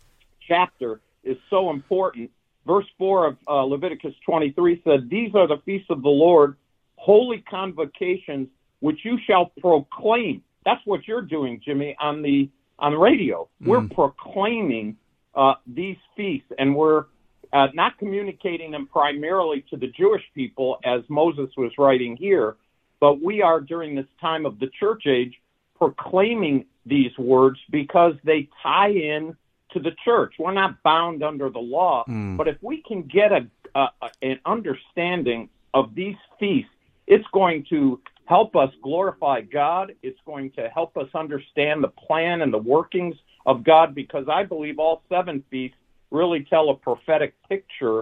chapter is so important. Verse four of uh, Leviticus twenty-three said, "These are the feasts of the Lord, holy convocations, which you shall proclaim." That's what you're doing, Jimmy, on the on radio. Mm. We're proclaiming uh, these feasts, and we're uh, not communicating them primarily to the Jewish people, as Moses was writing here, but we are, during this time of the church age, proclaiming these words because they tie in to the church. We're not bound under the law, mm. but if we can get a, a an understanding of these feasts, it's going to help us glorify God. It's going to help us understand the plan and the workings of God, because I believe all seven feasts really tell a prophetic picture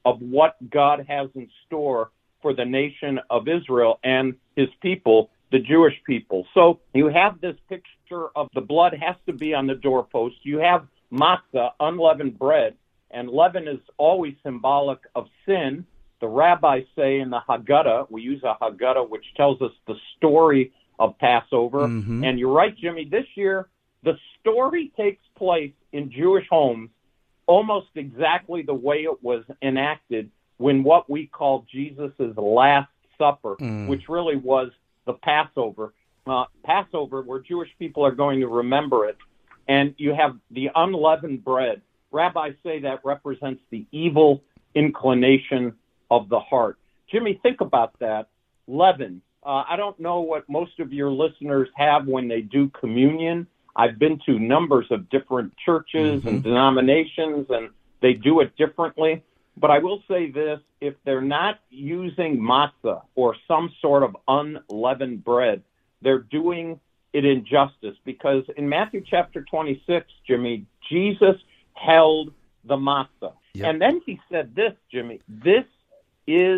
of what God has in store for the nation of Israel and his people, the Jewish people. So you have this picture of the blood has to be on the doorpost. You have matzah, unleavened bread, and leaven is always symbolic of sin. The rabbis say in the Haggadah, we use a Haggadah which tells us the story of Passover. Mm-hmm. And you're right, Jimmy, this year the story takes place in Jewish homes almost exactly the way it was enacted when what we call Jesus' Last Supper, mm. which really was the Passover. Uh, Passover, where Jewish people are going to remember it. And you have the unleavened bread. Rabbis say that represents the evil inclination of the heart. Jimmy, think about that. Leaven. Uh, I don't know what most of your listeners have when they do communion. I've been to numbers of different churches mm-hmm. and denominations, and they do it differently. But I will say this, if they're not using matzah or some sort of unleavened bread, they're doing it injustice, because in Matthew chapter twenty-six, Jimmy, Jesus held the matzah. Yep. And then he said this, Jimmy, this is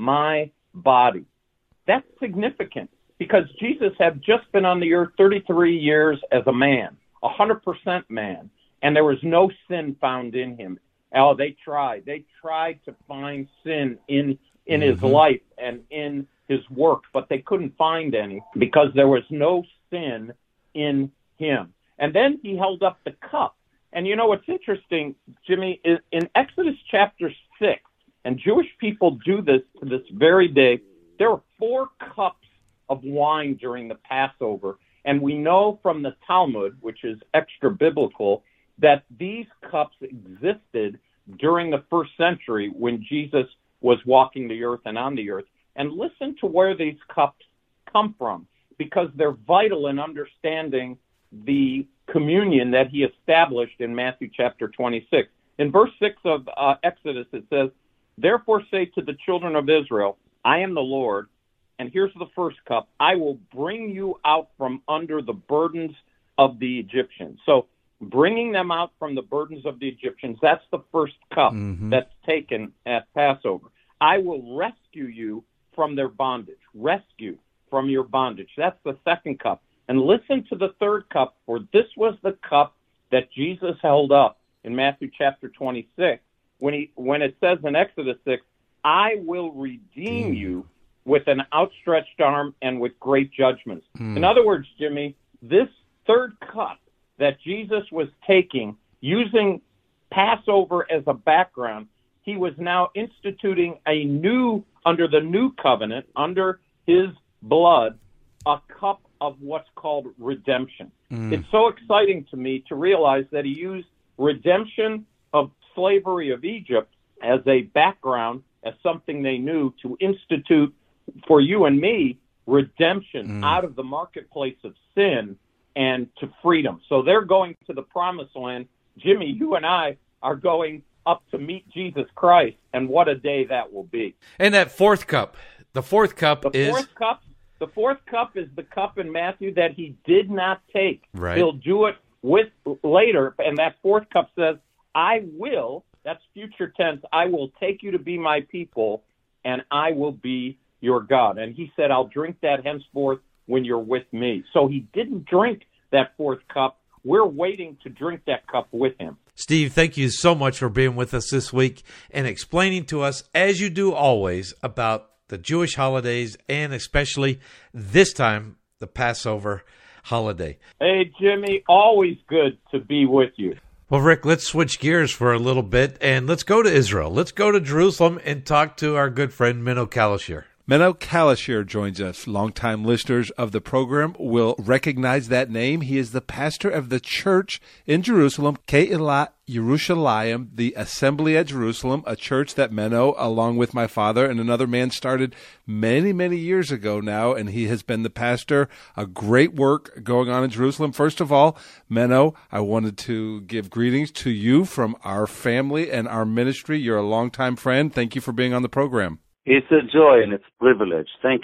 my body. That's significant, because Jesus had just been on the earth thirty-three years as a man, one hundred percent man, and there was no sin found in him. Oh, they tried. They tried to find sin in in mm-hmm. his life and in his work, but they couldn't find any because there was no sin in him. And then he held up the cup. And you know what's interesting, Jimmy, is in Exodus chapter six, and Jewish people do this to this very day, there were four cups of wine during the Passover. And we know from the Talmud, which is extra biblical, that these cups existed during the first century when Jesus was walking the earth and on the earth. And listen to where these cups come from, because they're vital in understanding the communion that he established in Matthew chapter twenty-six. In verse six of uh, Exodus, it says, "Therefore say to the children of Israel, I am the Lord, and here's the first cup, I will bring you out from under the burdens of the Egyptians." So bringing them out from the burdens of the Egyptians, that's the first cup mm-hmm. that's taken at Passover. "I will rescue you from their bondage." Rescue from your bondage. That's the second cup. And listen to the third cup, for this was the cup that Jesus held up in Matthew chapter twenty-six, when he when it says in Exodus six, "I will redeem mm. you with an outstretched arm and with great judgments." Mm. In other words, Jimmy, this third cup that Jesus was taking, using Passover as a background, he was now instituting a new, under the new covenant, under his blood, a cup of what's called redemption. Mm. It's so exciting to me to realize that he used redemption of slavery of Egypt as a background, as something they knew, to institute for you and me redemption mm. out of the marketplace of sin and to freedom. So they're going to the promised land. Jimmy, you and I are going up to meet Jesus Christ, and what a day that will be. And that fourth cup, the fourth cup the is... Fourth cup, the fourth cup is the cup in Matthew that he did not take. Right. He'll do it with later, and that fourth cup says, "I will," that's future tense, "I will take you to be my people, and I will be your God." And he said, "I'll drink that henceforth when you're with me." So he didn't drink that fourth cup. We're waiting to drink that cup with him. Steve, thank you so much for being with us this week and explaining to us, as you do always, about the Jewish holidays and especially this time, the Passover holiday. Hey, Jimmy, always good to be with you. Well, Rick, let's switch gears for a little bit and let's go to Israel. Let's go to Jerusalem and talk to our good friend Menno Kalashir. Menno Kalashir joins us. Longtime listeners of the program will recognize that name. He is the pastor of the church in Jerusalem, Keilat Yerushalayim, the Assembly at Jerusalem, a church that Menno, along with my father and another man, started many, many years ago now, and he has been the pastor. A great work going on in Jerusalem. First of all, Menno, I wanted to give greetings to you from our family and our ministry. You're a longtime friend. Thank you for being on the program. It's a joy and it's a privilege. Thank you.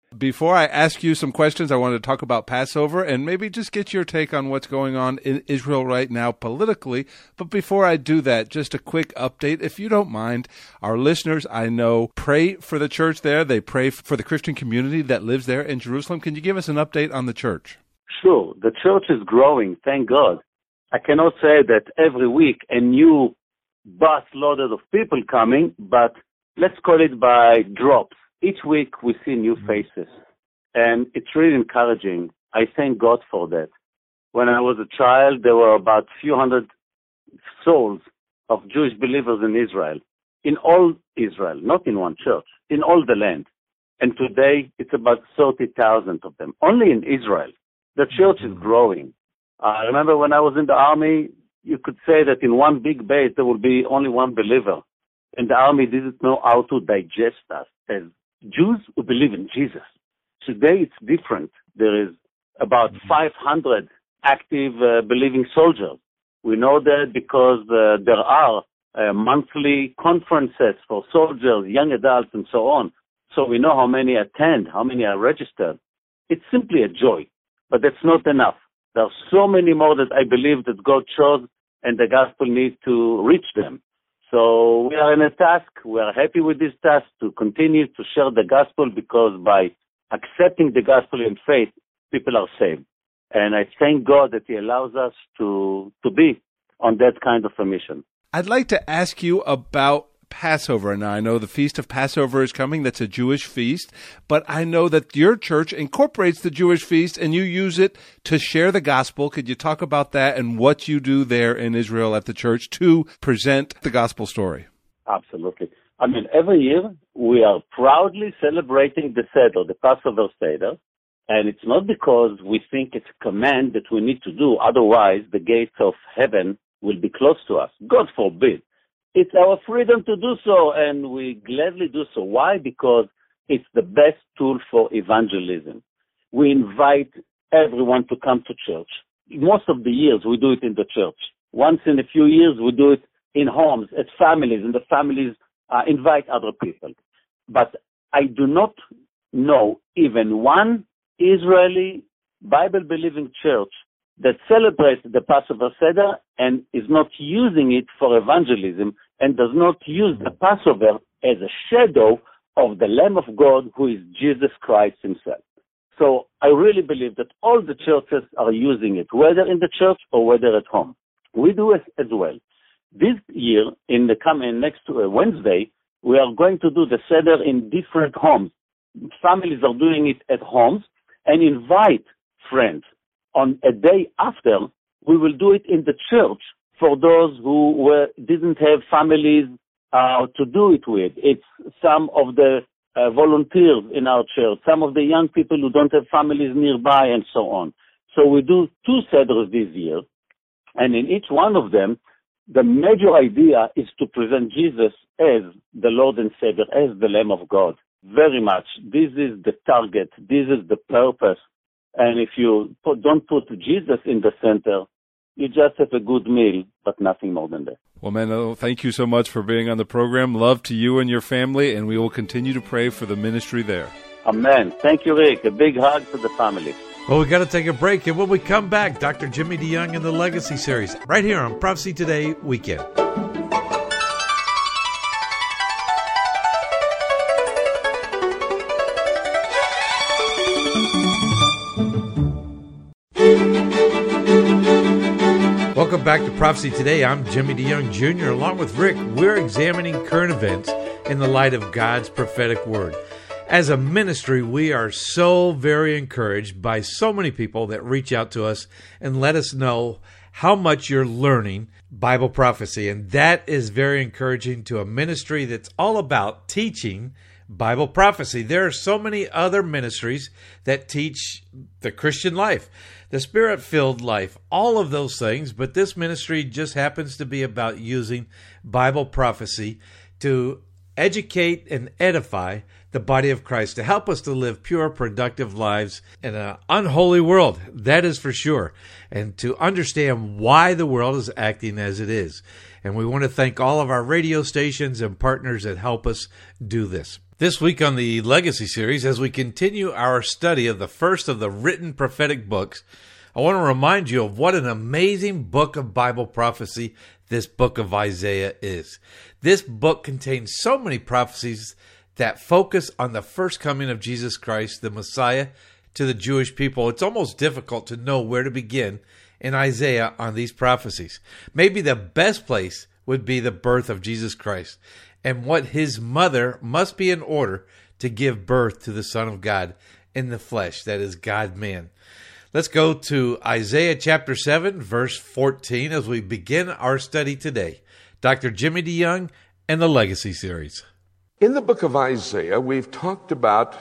Before I ask you some questions, I want to talk about Passover and maybe just get your take on what's going on in Israel right now politically. But before I do that, just a quick update, if you don't mind. Our listeners, I know, pray for the church there. They pray for the Christian community that lives there in Jerusalem. Can you give us an update on the church? Sure. The church is growing, thank God. I cannot say that every week a new bus loaded of people coming, but let's call it by drops. Each week we see new faces, and it's really encouraging. I thank God for that. When I was a child, there were about a few hundred souls of Jewish believers in Israel, in all Israel, not in one church, in all the land. And today it's about thirty thousand of them, only in Israel. The church is growing. I remember when I was in the army, you could say that in one big base there would be only one believer. And the army didn't know how to digest us as Jews who believe in Jesus. Today it's different. There is about five hundred active uh, believing soldiers. We know that because uh, there are uh, monthly conferences for soldiers, young adults, and so on. So we know how many attend, how many are registered. It's simply a joy, but that's not enough. There are so many more that I believe that God chose, and the gospel needs to reach them. So we are in a task. We are happy with this task to continue to share the gospel, because by accepting the gospel in faith, people are saved. And I thank God that He allows us to, to be on that kind of a mission. I'd like to ask you about Passover. Now, I know the Feast of Passover is coming. That's a Jewish feast. But I know that your church incorporates the Jewish feast and you use it to share the gospel. Could you talk about that and what you do there in Israel at the church to present the gospel story? Absolutely. I mean, every year we are proudly celebrating the Seder, the Passover Seder. And it's not because we think it's a command that we need to do. Otherwise, the gates of heaven will be closed to us. God forbid. It's our freedom to do so, and we gladly do so. Why? Because it's the best tool for evangelism. We invite everyone to come to church. Most of the years we do it in the church. Once in a few years we do it in homes, at families, and the families uh, invite other people. But I do not know even one Israeli Bible-believing church that celebrates the Passover Seder and is not using it for evangelism and does not use the Passover as a shadow of the Lamb of God, who is Jesus Christ Himself. So I really believe that all the churches are using it, whether in the church or whether at home. We do it as well. This year, in the coming next Wednesday, we are going to do the Seder in different homes. Families are doing it at homes and invite friends. On a day after, we will do it in the church for those who were, didn't have families uh, to do it with. It's some of the uh, volunteers in our church, some of the young people who don't have families nearby, and so on. So we do two Seders this year, and in each one of them, the major idea is to present Jesus as the Lord and Savior, as the Lamb of God. Very much. This is the target. This is the purpose. And if you put, don't put Jesus in the center, you just have a good meal, but nothing more than that. Well, Menno, thank you so much for being on the program. Love to you and your family, and we will continue to pray for the ministry there. Amen. Thank you, Rick. A big hug to the family. Well, we got to take a break, and when we come back, Doctor Jimmy DeYoung in the Legacy Series, right here on Prophecy Today Weekend. Welcome back to Prophecy Today. I'm Jimmy DeYoung Junior Along with Rick, we're examining current events in the light of God's prophetic word. As a ministry, we are so very encouraged by so many people that reach out to us and let us know how much you're learning Bible prophecy. And that is very encouraging to a ministry that's all about teaching Bible prophecy. There are so many other ministries that teach the Christian life, the Spirit-filled life, all of those things, but this ministry just happens to be about using Bible prophecy to educate and edify the body of Christ, to help us to live pure, productive lives in an unholy world, that is for sure, and to understand why the world is acting as it is. And we want to thank all of our radio stations and partners that help us do this. This week on the Legacy series, as we continue our study of the first of the written prophetic books, I want to remind you of what an amazing book of Bible prophecy this book of Isaiah is. This book contains so many prophecies that focus on the first coming of Jesus Christ, the Messiah, to the Jewish people. It's almost difficult to know where to begin in Isaiah on these prophecies. Maybe the best place would be the birth of Jesus Christ and what his mother must be in order to give birth to the Son of God in the flesh, that is God-man. Let's go to Isaiah chapter seven, verse fourteen, as we begin our study today. Doctor Jimmy DeYoung and the Legacy series. In the book of Isaiah, we've talked about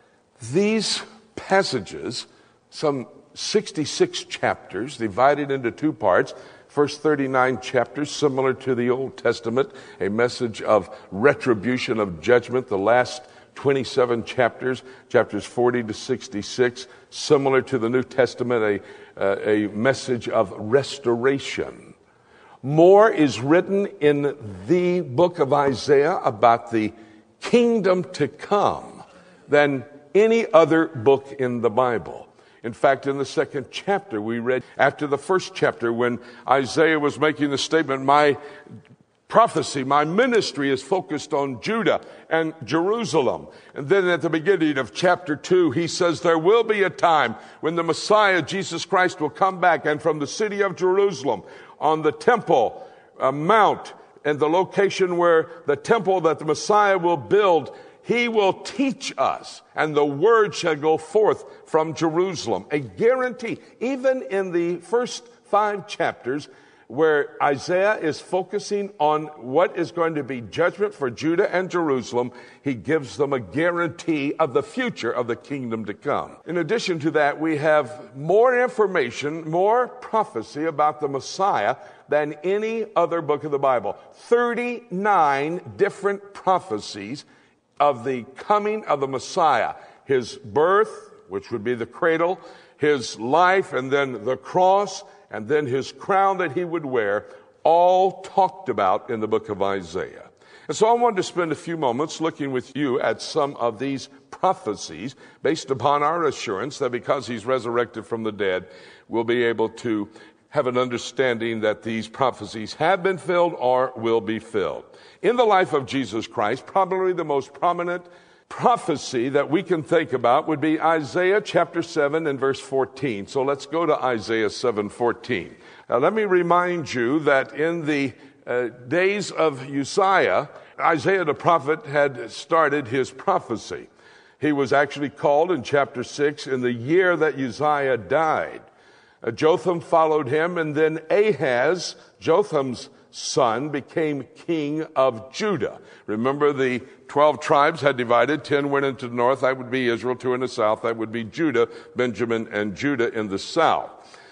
these passages, some sixty-six chapters divided into two parts. First thirty-nine chapters, similar to the Old Testament, a message of retribution, of judgment. The last twenty-seven chapters, chapters forty to sixty-six, similar to the New Testament, a, uh, a message of restoration. More is written in the book of Isaiah about the kingdom to come than any other book in the Bible. In fact, in the second chapter, we read after the first chapter when Isaiah was making the statement, my prophecy, my ministry is focused on Judah and Jerusalem. And then at the beginning of chapter two, he says there will be a time when the Messiah, Jesus Christ, will come back, and from the city of Jerusalem on the temple uh, mount and the location where the temple that the Messiah will build, he will teach us, and the word shall go forth from Jerusalem. A guarantee, even in the first five chapters, where Isaiah is focusing on what is going to be judgment for Judah and Jerusalem, he gives them a guarantee of the future of the kingdom to come. In addition to that, we have more information, more prophecy about the Messiah than any other book of the Bible. thirty-nine different prophecies of the coming of the Messiah, his birth, which would be the cradle, his life, and then the cross, and then his crown that he would wear, all talked about in the book of Isaiah. And so I wanted to spend a few moments looking with you at some of these prophecies based upon our assurance that because he's resurrected from the dead, we'll be able to have an understanding that these prophecies have been filled or will be filled. In the life of Jesus Christ, probably the most prominent prophecy that we can think about would be Isaiah chapter seven and verse fourteen. So let's go to Isaiah seven fourteen. Now let me remind you that in the uh, days of Uzziah, Isaiah the prophet had started his prophecy. He was actually called in chapter six in the year that Uzziah died. Uh, Jotham followed him, and then Ahaz, Jotham's son, became king of Judah. Remember, the twelve tribes had divided. Ten went into the north, that would be Israel. Two in the south, that would be Judah, Benjamin, and Judah in the south.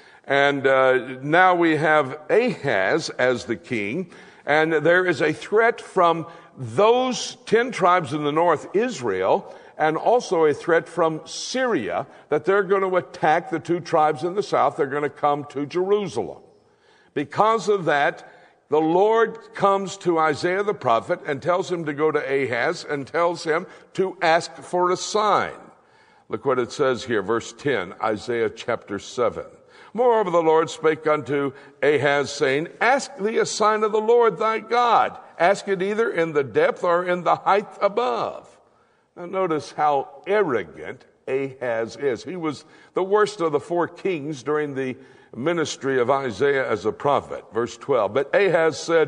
And uh, now we have Ahaz as the king, and there is a threat from those ten tribes in the north, Israel, and also a threat from Syria that they're going to attack the two tribes in the south. They're going to come to Jerusalem. Because of that, the Lord comes to Isaiah the prophet and tells him to go to Ahaz and tells him to ask for a sign. Look what it says here, verse ten, Isaiah chapter seven. Moreover, the Lord spake unto Ahaz, saying, ask thee a sign of the Lord thy God. Ask it either in the depth or in the height above. Now notice how arrogant Ahaz is. He was the worst of the four kings during the ministry of Isaiah as a prophet. Verse twelve, but Ahaz said,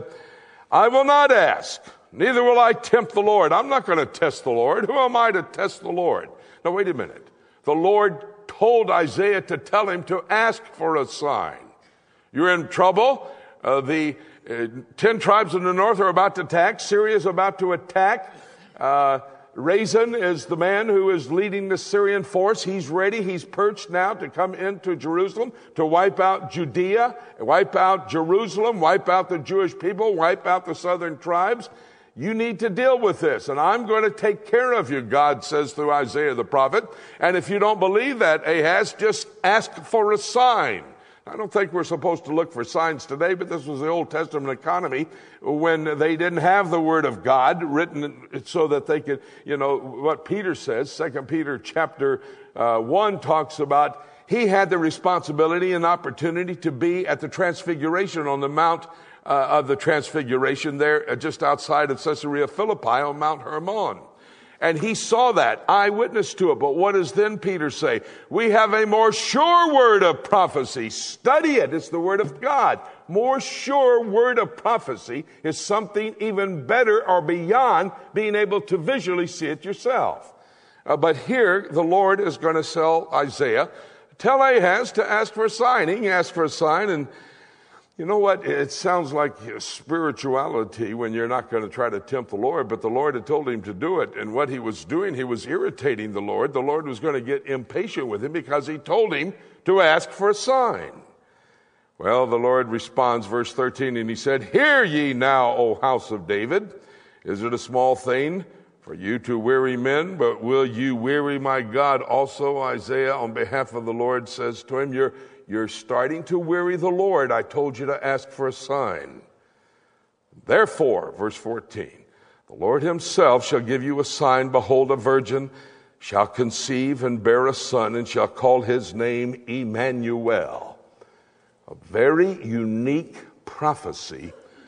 I will not ask, neither will I tempt the Lord. I'm not going to test the Lord. Who am I to test the Lord? Now wait a minute. The Lord told Isaiah to tell him to ask for a sign. You're in trouble. Uh, the uh, ten tribes in the north are about to attack. Syria is about to attack. Uh, Rezin is the man who is leading the Syrian force. He's ready. He's perched now to come into Jerusalem to wipe out Judea, wipe out Jerusalem, wipe out the Jewish people, wipe out the southern tribes. You need to deal with this, and I'm going to take care of you, God says through Isaiah the prophet. And if you don't believe that, Ahaz, just ask for a sign. I don't think we're supposed to look for signs today, but this was the Old Testament economy when they didn't have the Word of God written so that they could, you know, what Peter says, Second Peter chapter uh, one talks about he had the responsibility and opportunity to be at the Transfiguration on the Mount uh, of the Transfiguration there uh, just outside of Caesarea Philippi on Mount Hermon. And he saw that, eyewitness to it. But what does then Peter say? We have a more sure word of prophecy. Study it. It's the word of God. More sure word of prophecy is something even better or beyond being able to visually see it yourself. Uh, but here, the Lord is going to tell Isaiah, tell Ahaz to ask for a sign. He can ask for a sign, and you know what? It sounds like spirituality when you're not going to try to tempt the Lord, but the Lord had told him to do it. And what he was doing, he was irritating the Lord. The Lord was going to get impatient with him because he told him to ask for a sign. Well, the Lord responds, verse thirteen, and he said, hear ye now, O house of David. Is it a small thing for you to weary men, but will you weary my God also? Isaiah, on behalf of the Lord, says to him, you're You're starting to weary the Lord. I told you to ask for a sign. Therefore, verse fourteen, the Lord himself shall give you a sign. Behold, a virgin shall conceive and bear a son, and shall call his name Emmanuel. A very unique prophecy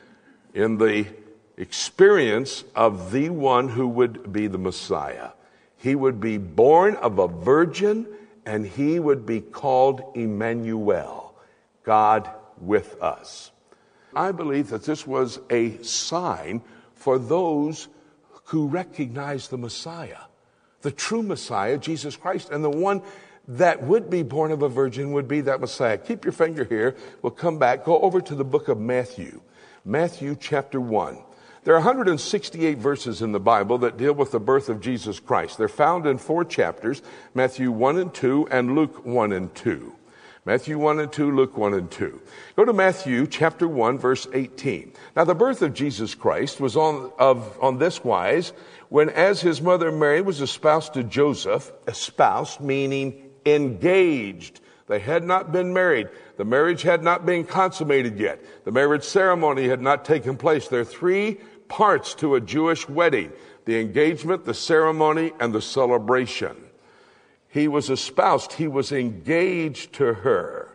in the experience of the one who would be the Messiah. He would be born of a virgin, and he would be called Emmanuel, God with us. I believe that this was a sign for those who recognize the Messiah, the true Messiah, Jesus Christ, and the one that would be born of a virgin would be that Messiah. Keep your finger here. We'll come back. Go over to the book of Matthew, Matthew chapter one. There are one hundred sixty-eight verses in the Bible that deal with the birth of Jesus Christ. They're found in four chapters, Matthew one and two and Luke one and two. Matthew one and two, Luke one and two. Go to Matthew chapter one, verse eighteen. Now the birth of Jesus Christ was on, of, on this wise, when as his mother Mary was espoused to Joseph, espoused meaning engaged. They had not been married. The marriage had not been consummated yet. The marriage ceremony had not taken place. There are three parts to a Jewish wedding: the engagement, the ceremony, and the celebration. He was espoused. He was engaged to her.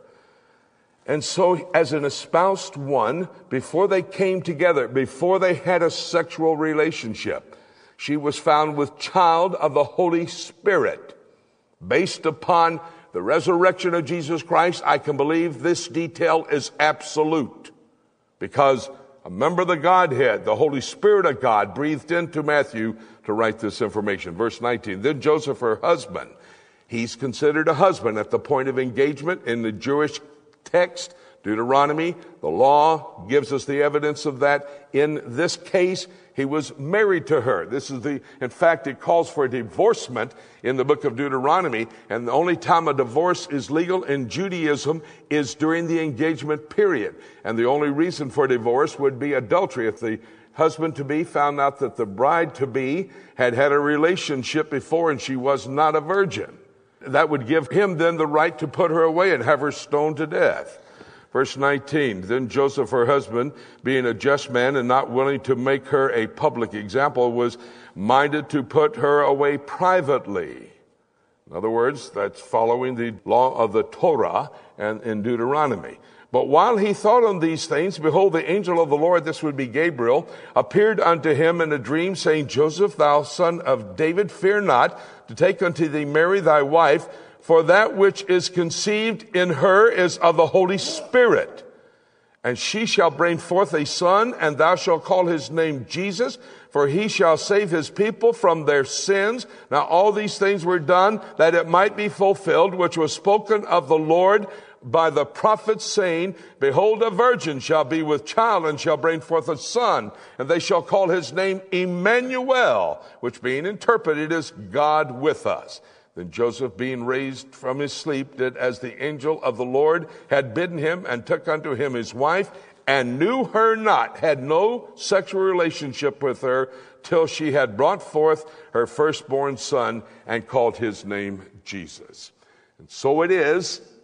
And so as an espoused one, before they came together, before they had a sexual relationship, she was found with child of the Holy Spirit. Based upon the resurrection of Jesus Christ, I can believe this detail is absolute, because a member of the Godhead, the Holy Spirit of God, breathed into Matthew to write this information. Verse nineteen, then Joseph, her husband, he's considered a husband at the point of engagement in the Jewish text, Deuteronomy. The law gives us the evidence of that. In this case, he was married to her. This is the, in fact, it calls for a divorcement in the book of Deuteronomy. And the only time a divorce is legal in Judaism is during the engagement period. And the only reason for divorce would be adultery. If the husband-to-be found out that the bride-to-be had had a relationship before and she was not a virgin, that would give him then the right to put her away and have her stoned to death. Verse nineteen, then Joseph, her husband, being a just man and not willing to make her a public example, was minded to put her away privately. In other words, that's following the law of the Torah and in Deuteronomy. But while he thought on these things, behold, the angel of the Lord, this would be Gabriel, appeared unto him in a dream, saying, Joseph, thou son of David, fear not to take unto thee Mary thy wife, for that which is conceived in her is of the Holy Spirit. And she shall bring forth a son, and thou shalt call his name Jesus, for he shall save his people from their sins. Now all these things were done that it might be fulfilled, which was spoken of the Lord by the prophet, saying, behold, a virgin shall be with child, and shall bring forth a son, and they shall call his name Emmanuel, which being interpreted is God with us. Then Joseph, being raised from his sleep, did as the angel of the Lord had bidden him, and took unto him his wife, and knew her not, had no sexual relationship with her, till she had brought forth her firstborn son, and called his name Jesus. And so it is,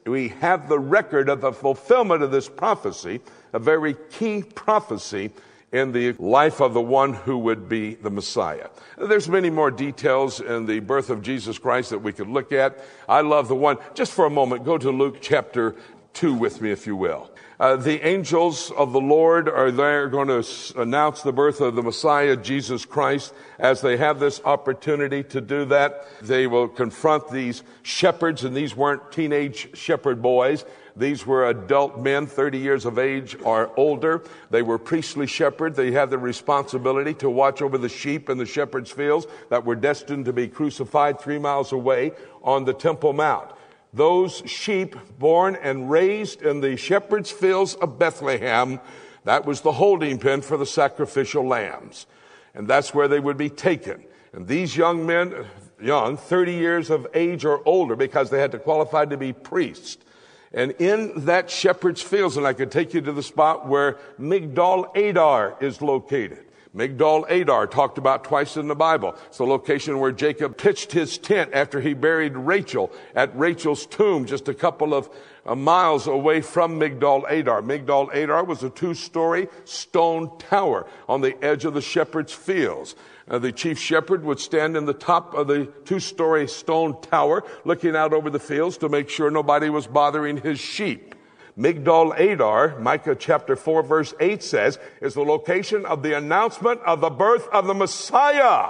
we have the record of the fulfillment of this prophecy, a very key prophecy in the life of the one who would be the Messiah. There's many more details in the birth of Jesus Christ that we could look at. I love the one, just for a moment, go to Luke chapter two with me, if you will. Uh, the angels of the Lord are there going to s- announce the birth of the Messiah, Jesus Christ. As they have this opportunity to do that, they will confront these shepherds, and these weren't teenage shepherd boys. These were adult men, thirty years of age or older. They were priestly shepherds. They had the responsibility to watch over the sheep in the shepherd's fields that were destined to be crucified three miles away on the Temple Mount. Those sheep born and raised in the shepherd's fields of Bethlehem, that was the holding pen for the sacrificial lambs. And that's where they would be taken. And these young men, young, thirty years of age or older, because they had to qualify to be priests. And in that shepherd's fields, and I could take you to the spot where Migdal Adar is located. Migdal Adar, talked about twice in the Bible. It's the location where Jacob pitched his tent after he buried Rachel at Rachel's tomb, just a couple of uh, miles away from Migdal Adar. Migdal Adar was a two-story stone tower on the edge of the shepherd's fields. Uh, the chief shepherd would stand in the top of the two-story stone tower, looking out over the fields to make sure nobody was bothering his sheep. Migdal Adar, Micah chapter four, verse eight says, is the location of the announcement of the birth of the Messiah.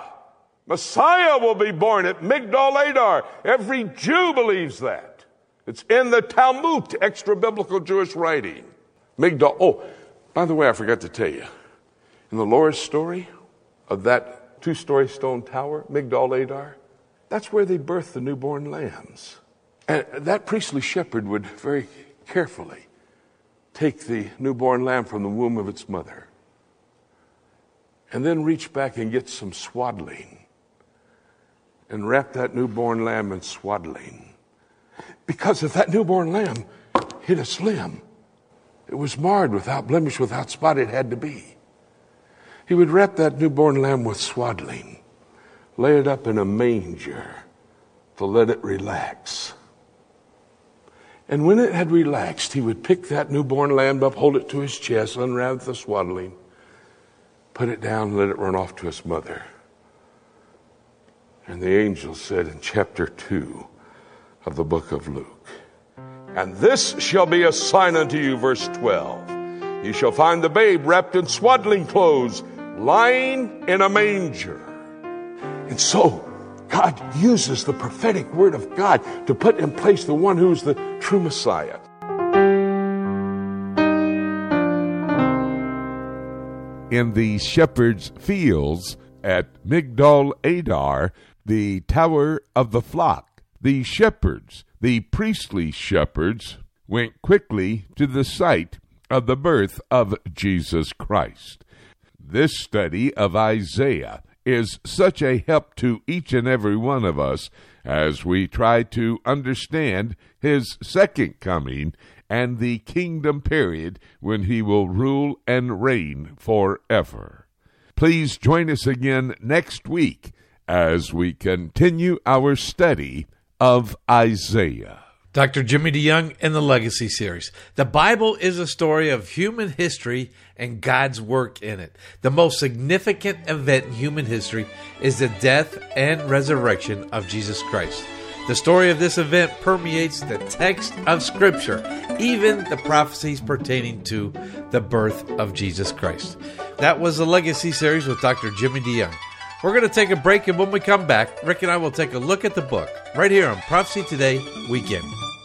Messiah will be born at Migdal Adar. Every Jew believes that. It's in the Talmud, extra-biblical Jewish writing. Migdal, oh, by the way, I forgot to tell you. In the Lord's story of that two-story stone tower, Migdal Adar, that's where they birthed the newborn lambs. And that priestly shepherd would very carefully take the newborn lamb from the womb of its mother and then reach back and get some swaddling and wrap that newborn lamb in swaddling. Because if that newborn lamb hit a slim, it was marred, without blemish, without spot, it had to be. He would wrap that newborn lamb with swaddling, lay it up in a manger to let it relax. And when it had relaxed, he would pick that newborn lamb up, hold it to his chest, unwrap the swaddling, put it down, and let it run off to its mother. And the angel said in chapter two of the book of Luke, and this shall be a sign unto you, verse twelve. You shall find the babe wrapped in swaddling clothes, lying in a manger. And so, God uses the prophetic word of God to put in place the one who's the true Messiah. In the shepherd's fields at Migdal Adar, the tower of the flock, the shepherds, the priestly shepherds, went quickly to the site of the birth of Jesus Christ. This study of Isaiah is such a help to each and every one of us as we try to understand his second coming and the kingdom period when he will rule and reign forever. Please join us again next week as we continue our study of Isaiah. Doctor Jimmy DeYoung and the Legacy Series. The Bible is a story of human history and God's work in it. The most significant event in human history is the death and resurrection of Jesus Christ. The story of this event permeates the text of Scripture, even the prophecies pertaining to the birth of Jesus Christ. That was the Legacy Series with Doctor Jimmy DeYoung. We're going to take a break, and when we come back, Rick and I will take a look at the book right here on Prophecy Today Weekend.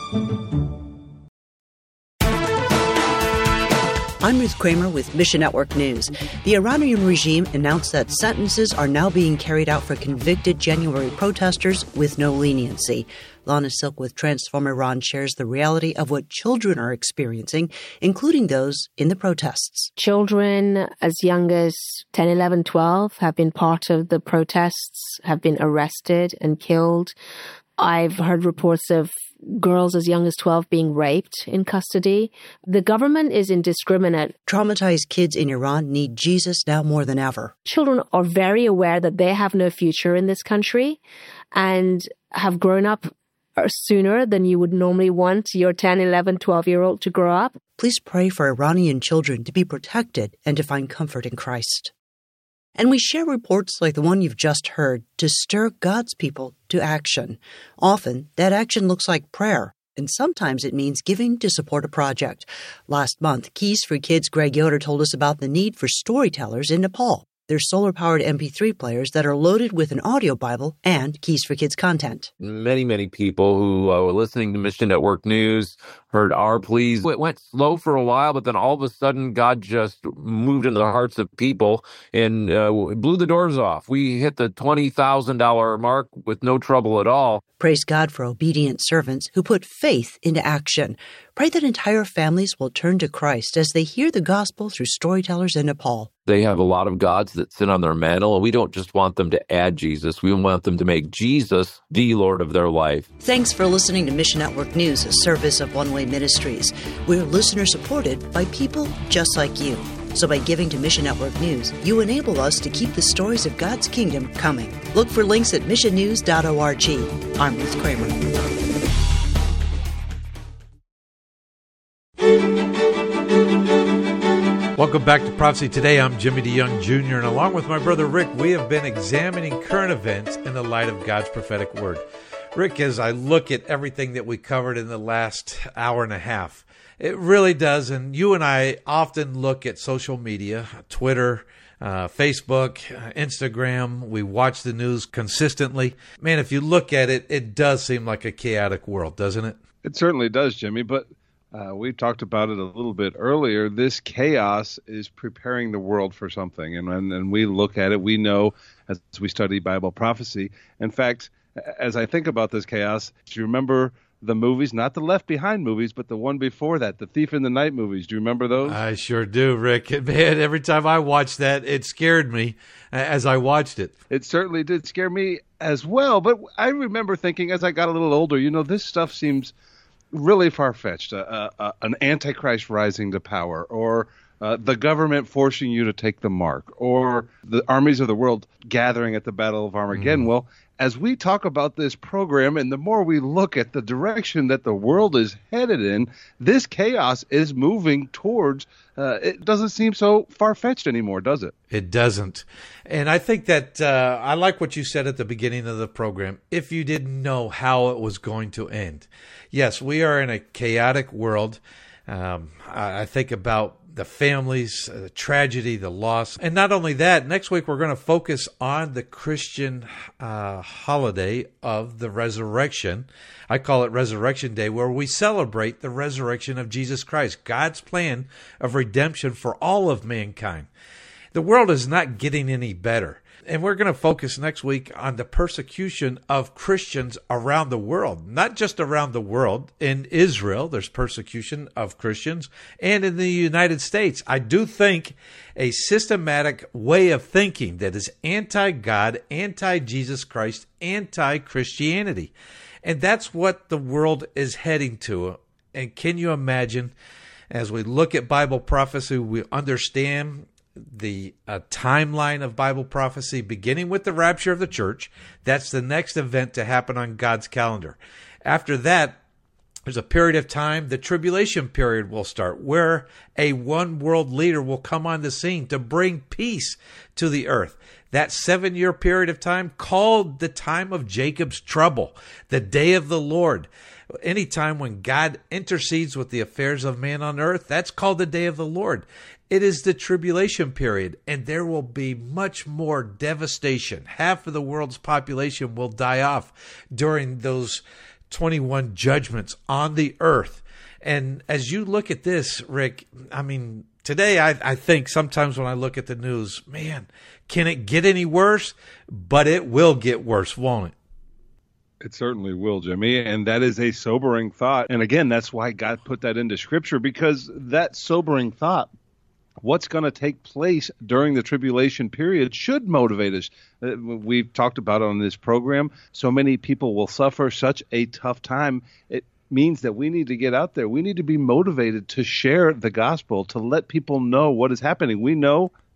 I'm Ruth Kramer with Mission Network News. The Iranian regime announced that sentences are now being carried out for convicted January protesters with no leniency. Lana Silk with Transform Iran shares the reality of what children are experiencing, including those in the protests. Children as young as ten, eleven, twelve have been part of the protests, have been arrested and killed. I've heard reports of girls as young as twelve being raped in custody. The government is indiscriminate. Traumatized kids in Iran need Jesus now more than ever. Children are very aware that they have no future in this country and have grown up sooner than you would normally want your ten, eleven, twelve-year-old to grow up. Please pray for Iranian children to be protected and to find comfort in Christ. And we share reports like the one you've just heard to stir God's people to action. Often, that action looks like prayer, and sometimes it means giving to support a project. Last month, Keys for Kids' Greg Yoder told us about the need for storytellers in Nepal. They're solar-powered M P three players that are loaded with an audio Bible and Keys for Kids content. Many, many people who uh, were listening to Mission Network News heard our pleas. It went slow for a while, but then all of a sudden, God just moved into the hearts of people and uh, blew the doors off. We hit the twenty thousand dollars mark with no trouble at all. Praise God for obedient servants who put faith into action. Pray that entire families will turn to Christ as they hear the gospel through storytellers in Nepal. They have a lot of gods that sit on their mantle, and we don't just want them to add Jesus. We want them to make Jesus the Lord of their life. Thanks for listening to Mission Network News, a service of One Way Ministries. We're listener-supported by people just like you. So by giving to Mission Network News, you enable us to keep the stories of God's kingdom coming. Look for links at mission news dot org. I'm Ruth Kramer. Welcome back to Prophecy Today. I'm Jimmy DeYoung Junior, and along with my brother Rick, we have been examining current events in the light of God's prophetic word. Rick, as I look at everything that we covered in the last hour and a half, it really does, and you and I often look at social media, Twitter, uh, Facebook, Instagram. We watch the news consistently. Man, if you look at it, it does seem like a chaotic world, doesn't it? It certainly does, Jimmy, but uh, we talked about it a little bit earlier. This chaos is preparing the world for something, and, and, and we look at it, we know as we study Bible prophecy. In fact, as I think about this chaos, do you remember the movies, not the Left Behind movies, but the one before that, the Thief in the Night movies? Do you remember those? I sure do, Rick. Man, every time I watched that, it scared me as I watched it. It certainly did scare me as well, but I remember thinking as I got a little older, you know, this stuff seems really far-fetched. Uh, uh, an Antichrist rising to power, or uh, the government forcing you to take the mark, or the armies of the world gathering at the Battle of Armageddon. Mm. Well, as we talk about this program, and the more we look at the direction that the world is headed in, this chaos is moving towards, uh, it doesn't seem so far-fetched anymore, does it? It doesn't. And I think that uh, I like what you said at the beginning of the program, if you didn't know how it was going to end. Yes, we are in a chaotic world. Um, I, I think about the families, uh, the tragedy, the loss. And not only that, next week we're going to focus on the Christian uh, holiday of the resurrection. I call it Resurrection Day, where we celebrate the resurrection of Jesus Christ, God's plan of redemption for all of mankind. The world is not getting any better. And we're going to focus next week on the persecution of Christians around the world, not just around the world. In Israel, there's persecution of Christians, and in the United States. I do think a systematic way of thinking that is anti-God, anti-Jesus Christ, anti-Christianity. And that's what the world is heading to. And can you imagine, as we look at Bible prophecy, we understand the uh, timeline of Bible prophecy, beginning with the rapture of the church. That's the next event to happen on God's calendar. After that, there's a period of time, the tribulation period will start, where a one world leader will come on the scene to bring peace to the earth. That seven-year period of time, called the time of Jacob's trouble, the day of the Lord. Any time when God intercedes with the affairs of man on earth, that's called the day of the Lord. It is the tribulation period, and there will be much more devastation. Half of the world's population will die off during those twenty-one judgments on the earth. And as you look at this, Rick, I mean, today I, I think sometimes when I look at the news, man, can it get any worse? But it will get worse, won't it? It certainly will, Jimmy, and that is a sobering thought. And again, that's why God put that into Scripture, because that sobering thought, what's going to take place during the tribulation period, should motivate us. Uh, we've talked about it on this program. So many people will suffer such a tough time. It means that we need to get out there. We need to be motivated to share the gospel, to let people know what is happening. We know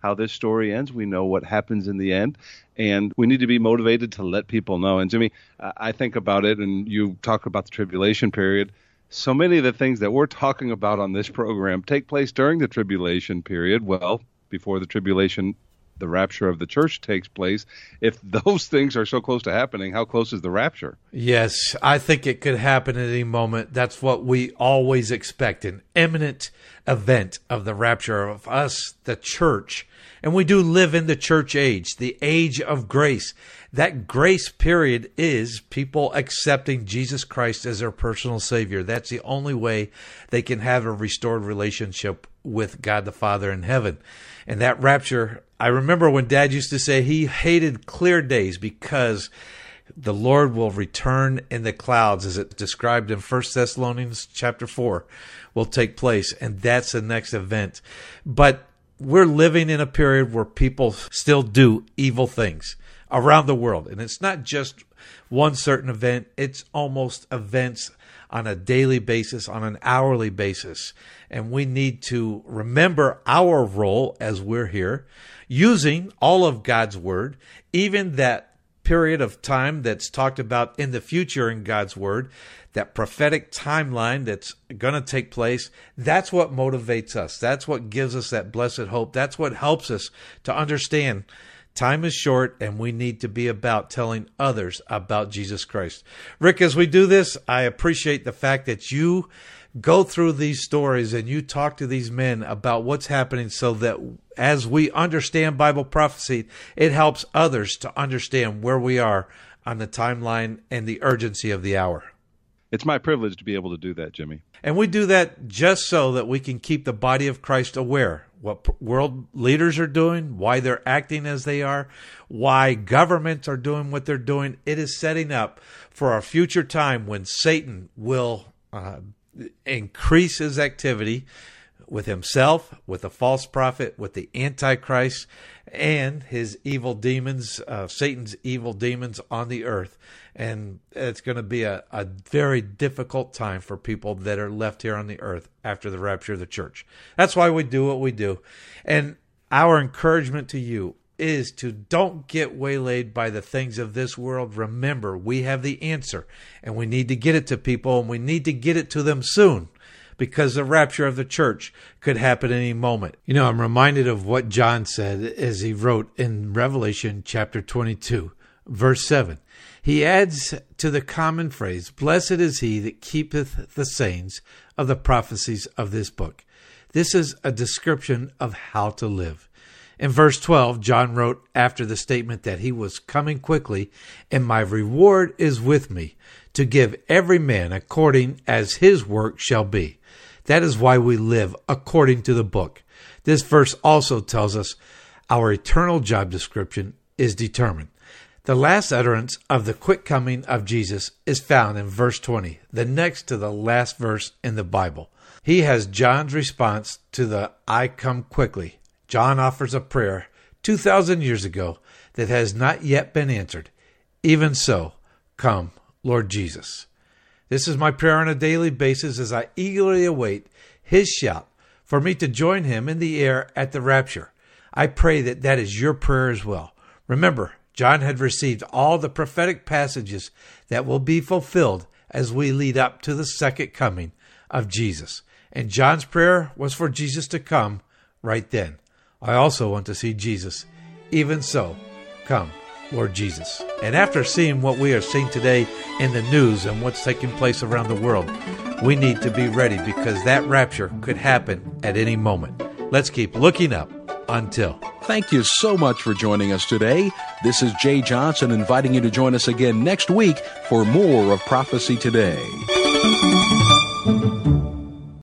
how this story ends. We know what happens in the end. And we need to be motivated to let people know. And Jimmy, I think about it, and you talk about the tribulation period. So many of the things that we're talking about on this program take place during the tribulation period. Well, before the tribulation, the rapture of the church takes place. If those things are so close to happening, how close is the rapture? Yes, I think it could happen at any moment. That's what we always expect, an imminent event of the rapture of us, the church. And we do live in the church age, the age of grace. That grace period is people accepting Jesus Christ as their personal Savior. That's the only way they can have a restored relationship with God the Father in heaven. And that rapture, I remember when Dad used to say he hated clear days because the Lord will return in the clouds, as it's described in First Thessalonians chapter four, will take place. And that's the next event. But we're living in a period where people still do evil things around the world. And it's not just one certain event. It's almost events on a daily basis, on an hourly basis. And we need to remember our role as we're here, using all of God's word, even that period of time that's talked about in the future in God's word, that prophetic timeline that's going to take place. That's what motivates us. That's what gives us that blessed hope. That's what helps us to understand time is short and we need to be about telling others about Jesus Christ. Rick, as we do this, I appreciate the fact that you go through these stories and you talk to these men about what's happening so that as we understand Bible prophecy, it helps others to understand where we are on the timeline and the urgency of the hour. It's my privilege to be able to do that, Jimmy. And we do that just so that we can keep the body of Christ aware what world leaders are doing, why they're acting as they are, why governments are doing what they're doing. It is setting up for a future time when Satan will uh, increase his activity with himself, with the false prophet, with the Antichrist, and his evil demons, uh, Satan's evil demons on the earth. And it's going to be a, a very difficult time for people that are left here on the earth after the rapture of the church. That's why we do what we do. And our encouragement to you is to don't get waylaid by the things of this world. Remember, we have the answer, and we need to get it to people, and we need to get it to them soon, because the rapture of the church could happen any moment. You know, I'm reminded of what John said as he wrote in Revelation chapter twenty-two, verse seven. He adds to the common phrase, "Blessed is he that keepeth the sayings of the prophecies of this book." This is a description of how to live. In verse twelve, John wrote after the statement that he was coming quickly, "And my reward is with me, to give every man according as his work shall be." That is why we live according to the book. This verse also tells us our eternal job description is determined. The last utterance of the quick coming of Jesus is found in verse twenty, the next to the last verse in the Bible. He has John's response to the "I come quickly." John offers a prayer two thousand years ago that has not yet been answered. Even so, come, Lord Jesus. This is my prayer on a daily basis as I eagerly await his shout for me to join him in the air at the rapture. I pray that that is your prayer as well. Remember, John had received all the prophetic passages that will be fulfilled as we lead up to the second coming of Jesus. And John's prayer was for Jesus to come right then. I also want to see Jesus. Even so, come, Lord Jesus. And after seeing what we are seeing today in the news and what's taking place around the world, we need to be ready because that rapture could happen at any moment. Let's keep looking up until. Thank you so much for joining us today. This is Jay Johnson inviting you to join us again next week for more of Prophecy Today.